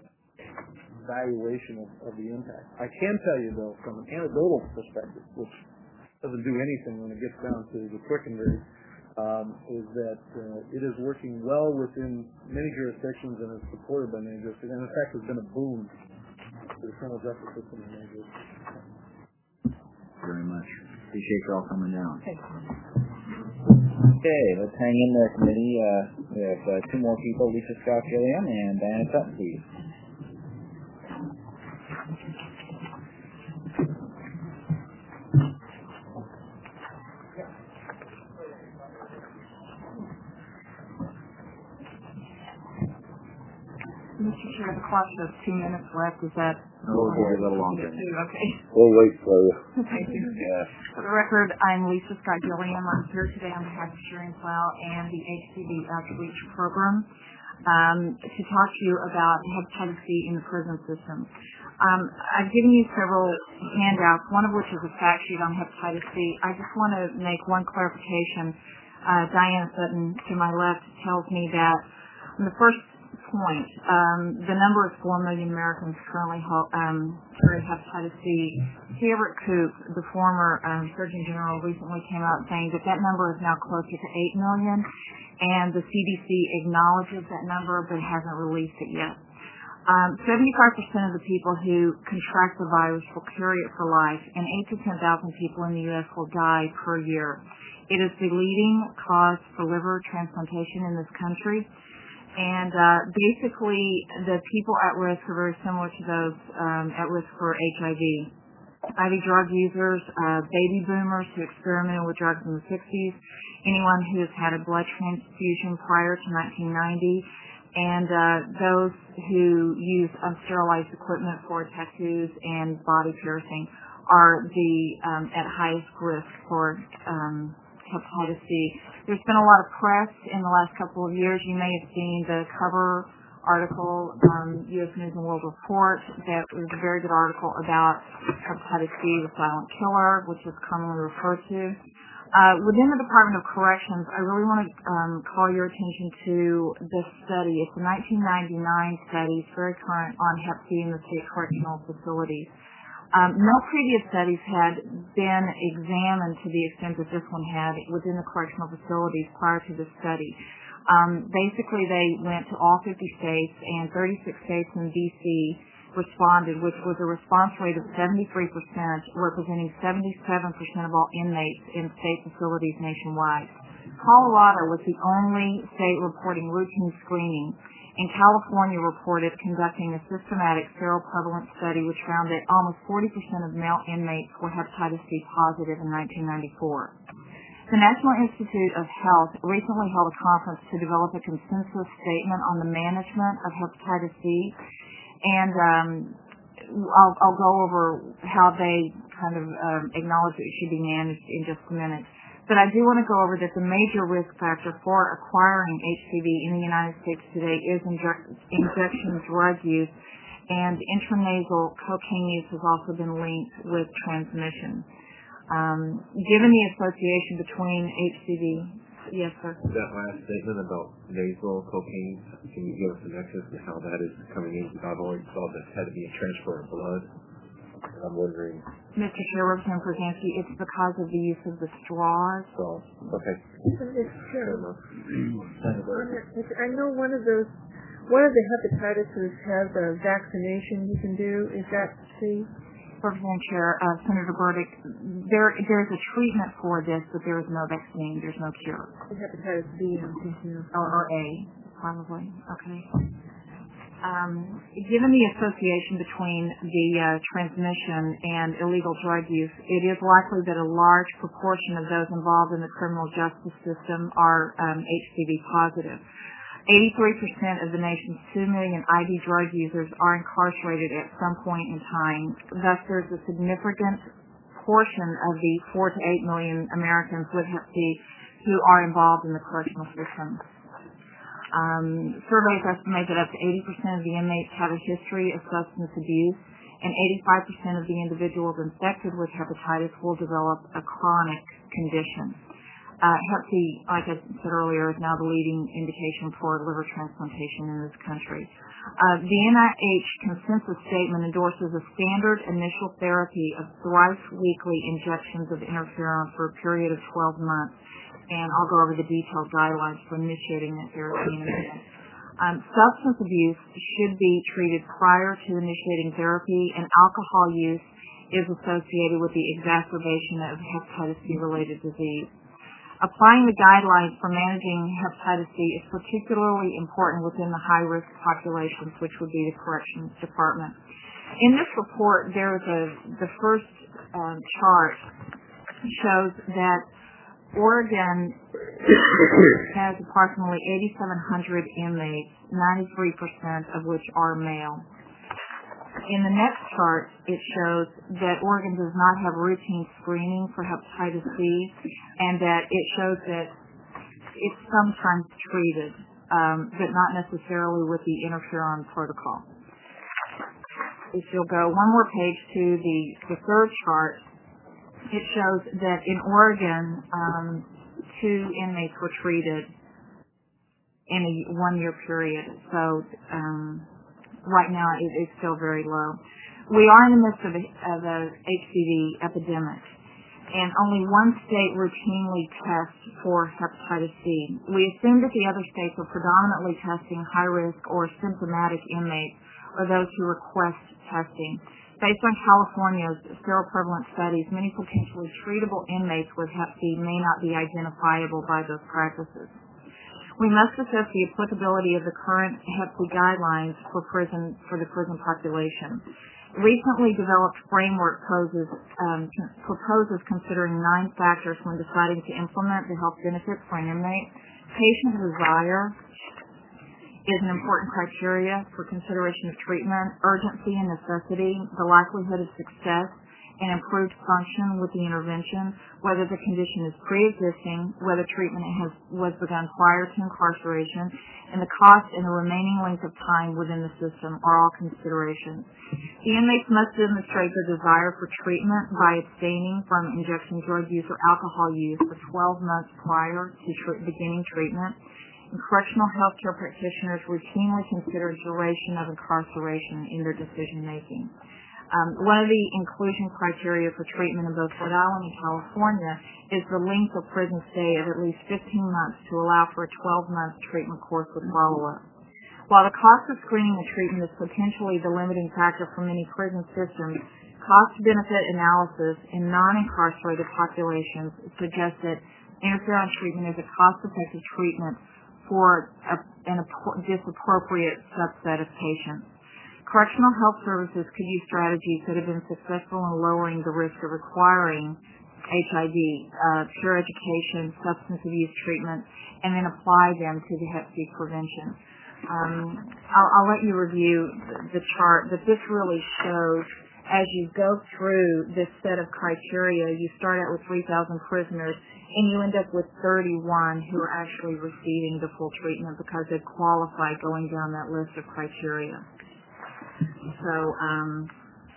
evaluation of, of the impact. I can tell you though, from an anecdotal perspective, which doesn't do anything when it gets down to the quick and dirty, Um, is that uh, it is working well within many jurisdictions and is supported by many jurisdictions. And in fact, has been a boom to the criminal justice system in many jurisdictions. Very much. Appreciate you all coming down. Thank you. Okay, let's hang in there, committee. Uh, we have uh, two more people, Lisa Scott Gilliam and Diana Sutton, please. Mister Chair, the clock shows two minutes left. Is that? We'll go a little longer. Okay. We'll wait for you. Thank you. Yeah. For the record, I'm Lisa Scott Gilliam. I'm here today on behalf of Sharing Plow and the H C V Outreach Program um, to talk to you about hepatitis C in the prison system. Um, I've given you several handouts, one of which is a fact sheet on hepatitis C. I just want to make one clarification. Uh, Diana Sutton to my left tells me that in the first point, um, the number of four million Americans currently um, carry hepatitis C. T. Everett Koop, the former um, Surgeon General, recently came out saying that that number is now closer to eight million, and the C D C acknowledges that number but hasn't released it yet. Um, seventy-five percent of the people who contract the virus will carry it for life, and eight to ten thousand people in the U S will die per year. It is the leading cause for liver transplantation in this country. And uh, basically, the people at risk are very similar to those um, at risk for H I V. I V drug users, uh, baby boomers who experimented with drugs in the sixties, anyone who has had a blood transfusion prior to nineteen ninety, and uh, those who use unsterilized equipment for tattoos and body piercing are the um, at highest risk for um, hepatitis C. There's been a lot of press in the last couple of years. You may have seen the cover article on U S News and World Report that was a very good article about hepatitis C, the silent killer, which is commonly referred to. Uh, within the Department of Corrections, I really want to um, call your attention to this study. It's a nineteen ninety-nine study. It's very current on hep C in the state correctional facilities. Um, no previous studies had been examined to the extent that this one had within the correctional facilities prior to this study. Um, basically, they went to all fifty states, and thirty-six states in D C responded, which was a response rate of seventy-three percent, representing seventy-seven percent of all inmates in state facilities nationwide. Colorado was the only state reporting routine screening, and California reported conducting a systematic seroprevalence study which found that almost forty percent of male inmates were hepatitis C positive in nineteen ninety-four. The National Institute of Health recently held a conference to develop a consensus statement on the management of hepatitis C, and um, I'll, I'll go over how they kind of um, acknowledge that it should be managed in just a minute. But I do want to go over that the major risk factor for acquiring H C V in the United States today is inject, injection drug use, and intranasal cocaine use has also been linked with transmission. Um, given the association between H C V, yes, sir. That last statement about nasal cocaine, can you give us an nexus to how that is coming in? Because I've always thought that had to be a transfer of blood. I'm wondering. Mister Chair, Representative Brzezinski, it's because of the use of the straws. So, okay. It's true. I know one of those, one of the hepatitis has a vaccination you can do. Is that C? Representative Chair, uh, Senator Burdick, there there is a treatment for this, but there is no vaccine. There's no cure. Hepatitis B, I'm thinking of. Or, or A, probably. Okay. Um, given the association between the uh, transmission and illegal drug use, it is likely that a large proportion of those involved in the criminal justice system are um, H C V positive. eighty-three percent of the nation's two million I V drug users are incarcerated at some point in time. Thus, there's a significant portion of the four to eight million Americans with hep C who are involved in the correctional system. Um, surveys estimate that up to eighty percent of the inmates have a history of substance abuse, and eighty-five percent of the individuals infected with hepatitis will develop a chronic condition. Uh, hep C, like I said earlier, is now the leading indication for liver transplantation in this country. Uh, the N I H consensus statement endorses a standard initial therapy of thrice weekly injections of interferon for a period of twelve months. And I'll go over the detailed guidelines for initiating that therapy in a minute. Um, substance abuse should be treated prior to initiating therapy, and alcohol use is associated with the exacerbation of hepatitis C-related disease. Applying the guidelines for managing hepatitis C is particularly important within the high-risk populations, which would be the corrections department. In this report, there is a the first um, chart shows that Oregon has approximately eighty-seven hundred inmates, ninety-three percent of which are male. In the next chart, it shows that Oregon does not have routine screening for hepatitis C, and that it shows that it's sometimes treated, um, but not necessarily with the interferon protocol. If you'll go one more page to the, the third chart, it shows that in Oregon, um, two inmates were treated in a one-year period. So um, right now, it is still very low. We are in the midst of a, of a H C V epidemic, and only one state routinely tests for hepatitis C. We assume that the other states are predominantly testing high-risk or symptomatic inmates, or those who request testing. Based on California's seroprevalent studies, many potentially treatable inmates with hep C may not be identifiable by those practices. We must assess the applicability of the current hep C guidelines for prison for the prison population. Recently developed framework poses, um, proposes considering nine factors when deciding to implement the health benefits for an inmate. Patient desire is an important criteria for consideration of treatment, urgency and necessity, the likelihood of success, and improved function with the intervention, whether the condition is pre-existing, whether treatment has, was begun prior to incarceration, and the cost and the remaining length of time within the system are all considerations. The inmates must demonstrate their desire for treatment by abstaining from injection drug use or alcohol use for twelve months prior to tr- beginning treatment. And correctional healthcare practitioners routinely consider duration of incarceration in their decision making. Um, one of the inclusion criteria for treatment in both Rhode Island and California is the length of prison stay of at least fifteen months to allow for a twelve-month treatment course with follow-up. While the cost of screening and treatment is potentially the limiting factor for many prison systems, cost-benefit analysis in non-incarcerated populations suggests that interferon treatment is a cost-effective treatment for a, an, this appropriate subset of patients. Correctional health services could use strategies that have been successful in lowering the risk of acquiring H I V, uh, peer education, substance abuse treatment, and then apply them to the hep C prevention. Um, I'll, I'll let you review the, the chart, but this really shows as you go through this set of criteria, you start out with three thousand prisoners, and you end up with thirty-one who are actually receiving the full treatment because they've qualified going down that list of criteria. So um,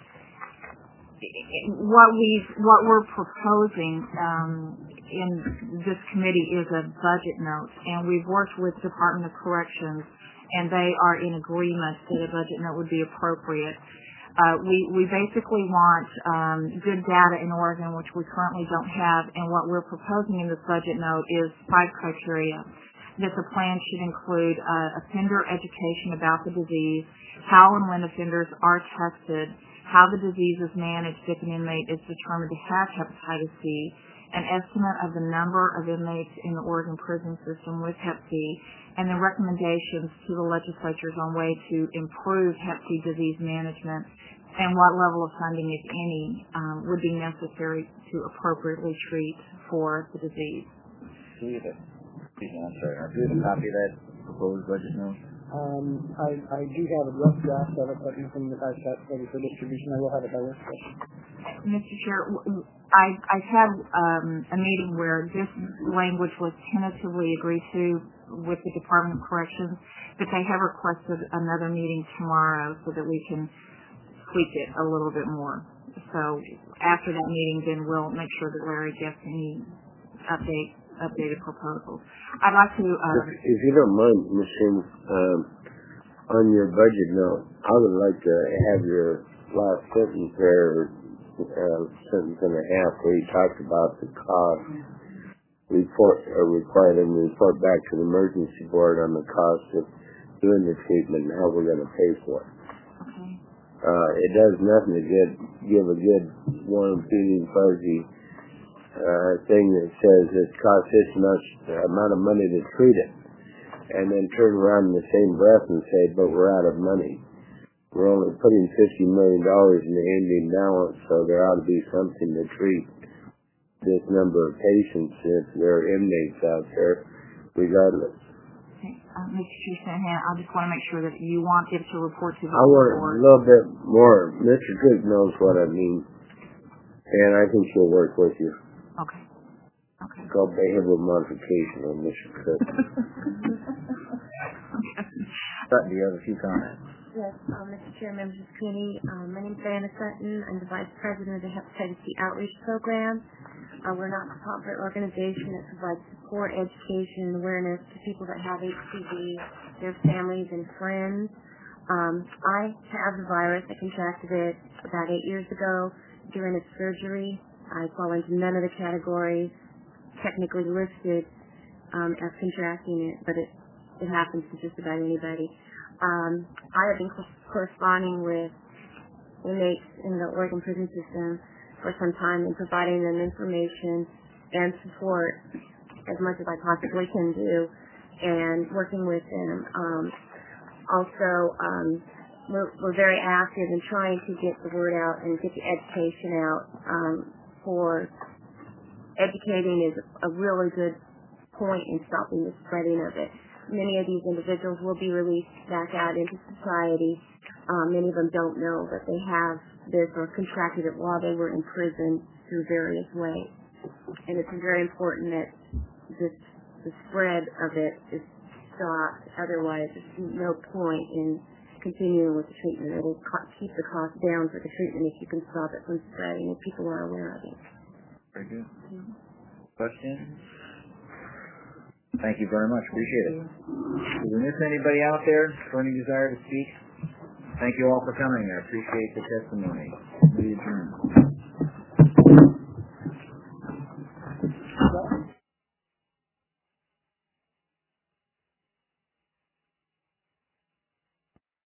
what we what we're proposing um, in this committee is a budget note, and we've worked with Department of Corrections, and they are in agreement that a budget note would be appropriate. Uh, we, we basically want um, good data in Oregon, which we currently don't have, and what we're proposing in this budget note is five criteria. That the plan should include uh, offender education about the disease, how and when offenders are tested, how the disease is managed if an inmate is determined to have hepatitis C, an estimate of the number of inmates in the Oregon prison system with hep C, and the recommendations to the legislatures on way to improve hep C disease management, and what level of funding, if any, um, would be necessary to appropriately treat for the disease. Do you have a, I'm sorry, do you have a copy of that proposed budget note? Um, I, I do have a rough draft of it, but nothing that I've got ready for distribution. I will have it by work session. Mister Chair, I, I've had um, a meeting where this language was tentatively agreed to with the Department of Corrections, but they have requested another meeting tomorrow so that we can tweak it a little bit more. So after that meeting, then we'll make sure that Larry gets any update, updated proposals. I'd like to... Uh, if, if you don't mind, Miz Sims, um, on your budget note, I would like to have your last sentence there, uh, sentence and a half, where you talked about the cost report, uh, required and report back to the emergency board on the cost of doing the treatment and how we're going to pay for it. Okay. Uh, it does nothing to get, give a good, warm, feeling, fuzzy uh, thing that says it costs this much amount of money to treat it, and then turn around in the same breath and say, but we're out of money. We're only putting fifty million dollars in the ending balance, so there ought to be something to treat this number of patients if there are inmates out there, regardless. Okay. Uh, Mister Shanahan, I just want to make sure that you want it to report to the I want board. a little bit more. Mister Cook knows what I mean, and I think she'll work with you. Okay. Okay. It's called behavioral modification on Mister Cook. Sutton, do you have a few comments? Yes, um, Mister Chair, members of the committee, um, my name is Diana Sutton. I'm the Vice President of the Hepatitis C Outreach Program. Uh, we're a not-for-profit organization that provides support, education, and awareness to people that have H C V, their families, and friends. Um, I have the virus. I contracted it about eight years ago during a surgery. I fall into none of the categories technically listed um, as contracting it, but it, it happens to just about anybody. Um, I have been corresponding with inmates in the Oregon prison system for some time and providing them information and support as much as I possibly can do and working with them. Um, also, um, we're, we're very active in trying to get the word out and get the education out. Um, for educating is a really good point in stopping the spreading of it. Many of these individuals will be released back out into society. Um, many of them don't know that they have this or contracted it while they were in prison through various ways. And it's very important that this, the spread of it is stopped. Otherwise, there's no point in continuing with the treatment. It will co- keep the cost down for the treatment if you can stop it from spreading, if people are aware of it. Very good. Mm-hmm. Questions? Thank you very much. Appreciate it. Did we miss anybody out there for any desire to speak? Thank you all for coming. I appreciate the testimony. We adjourn.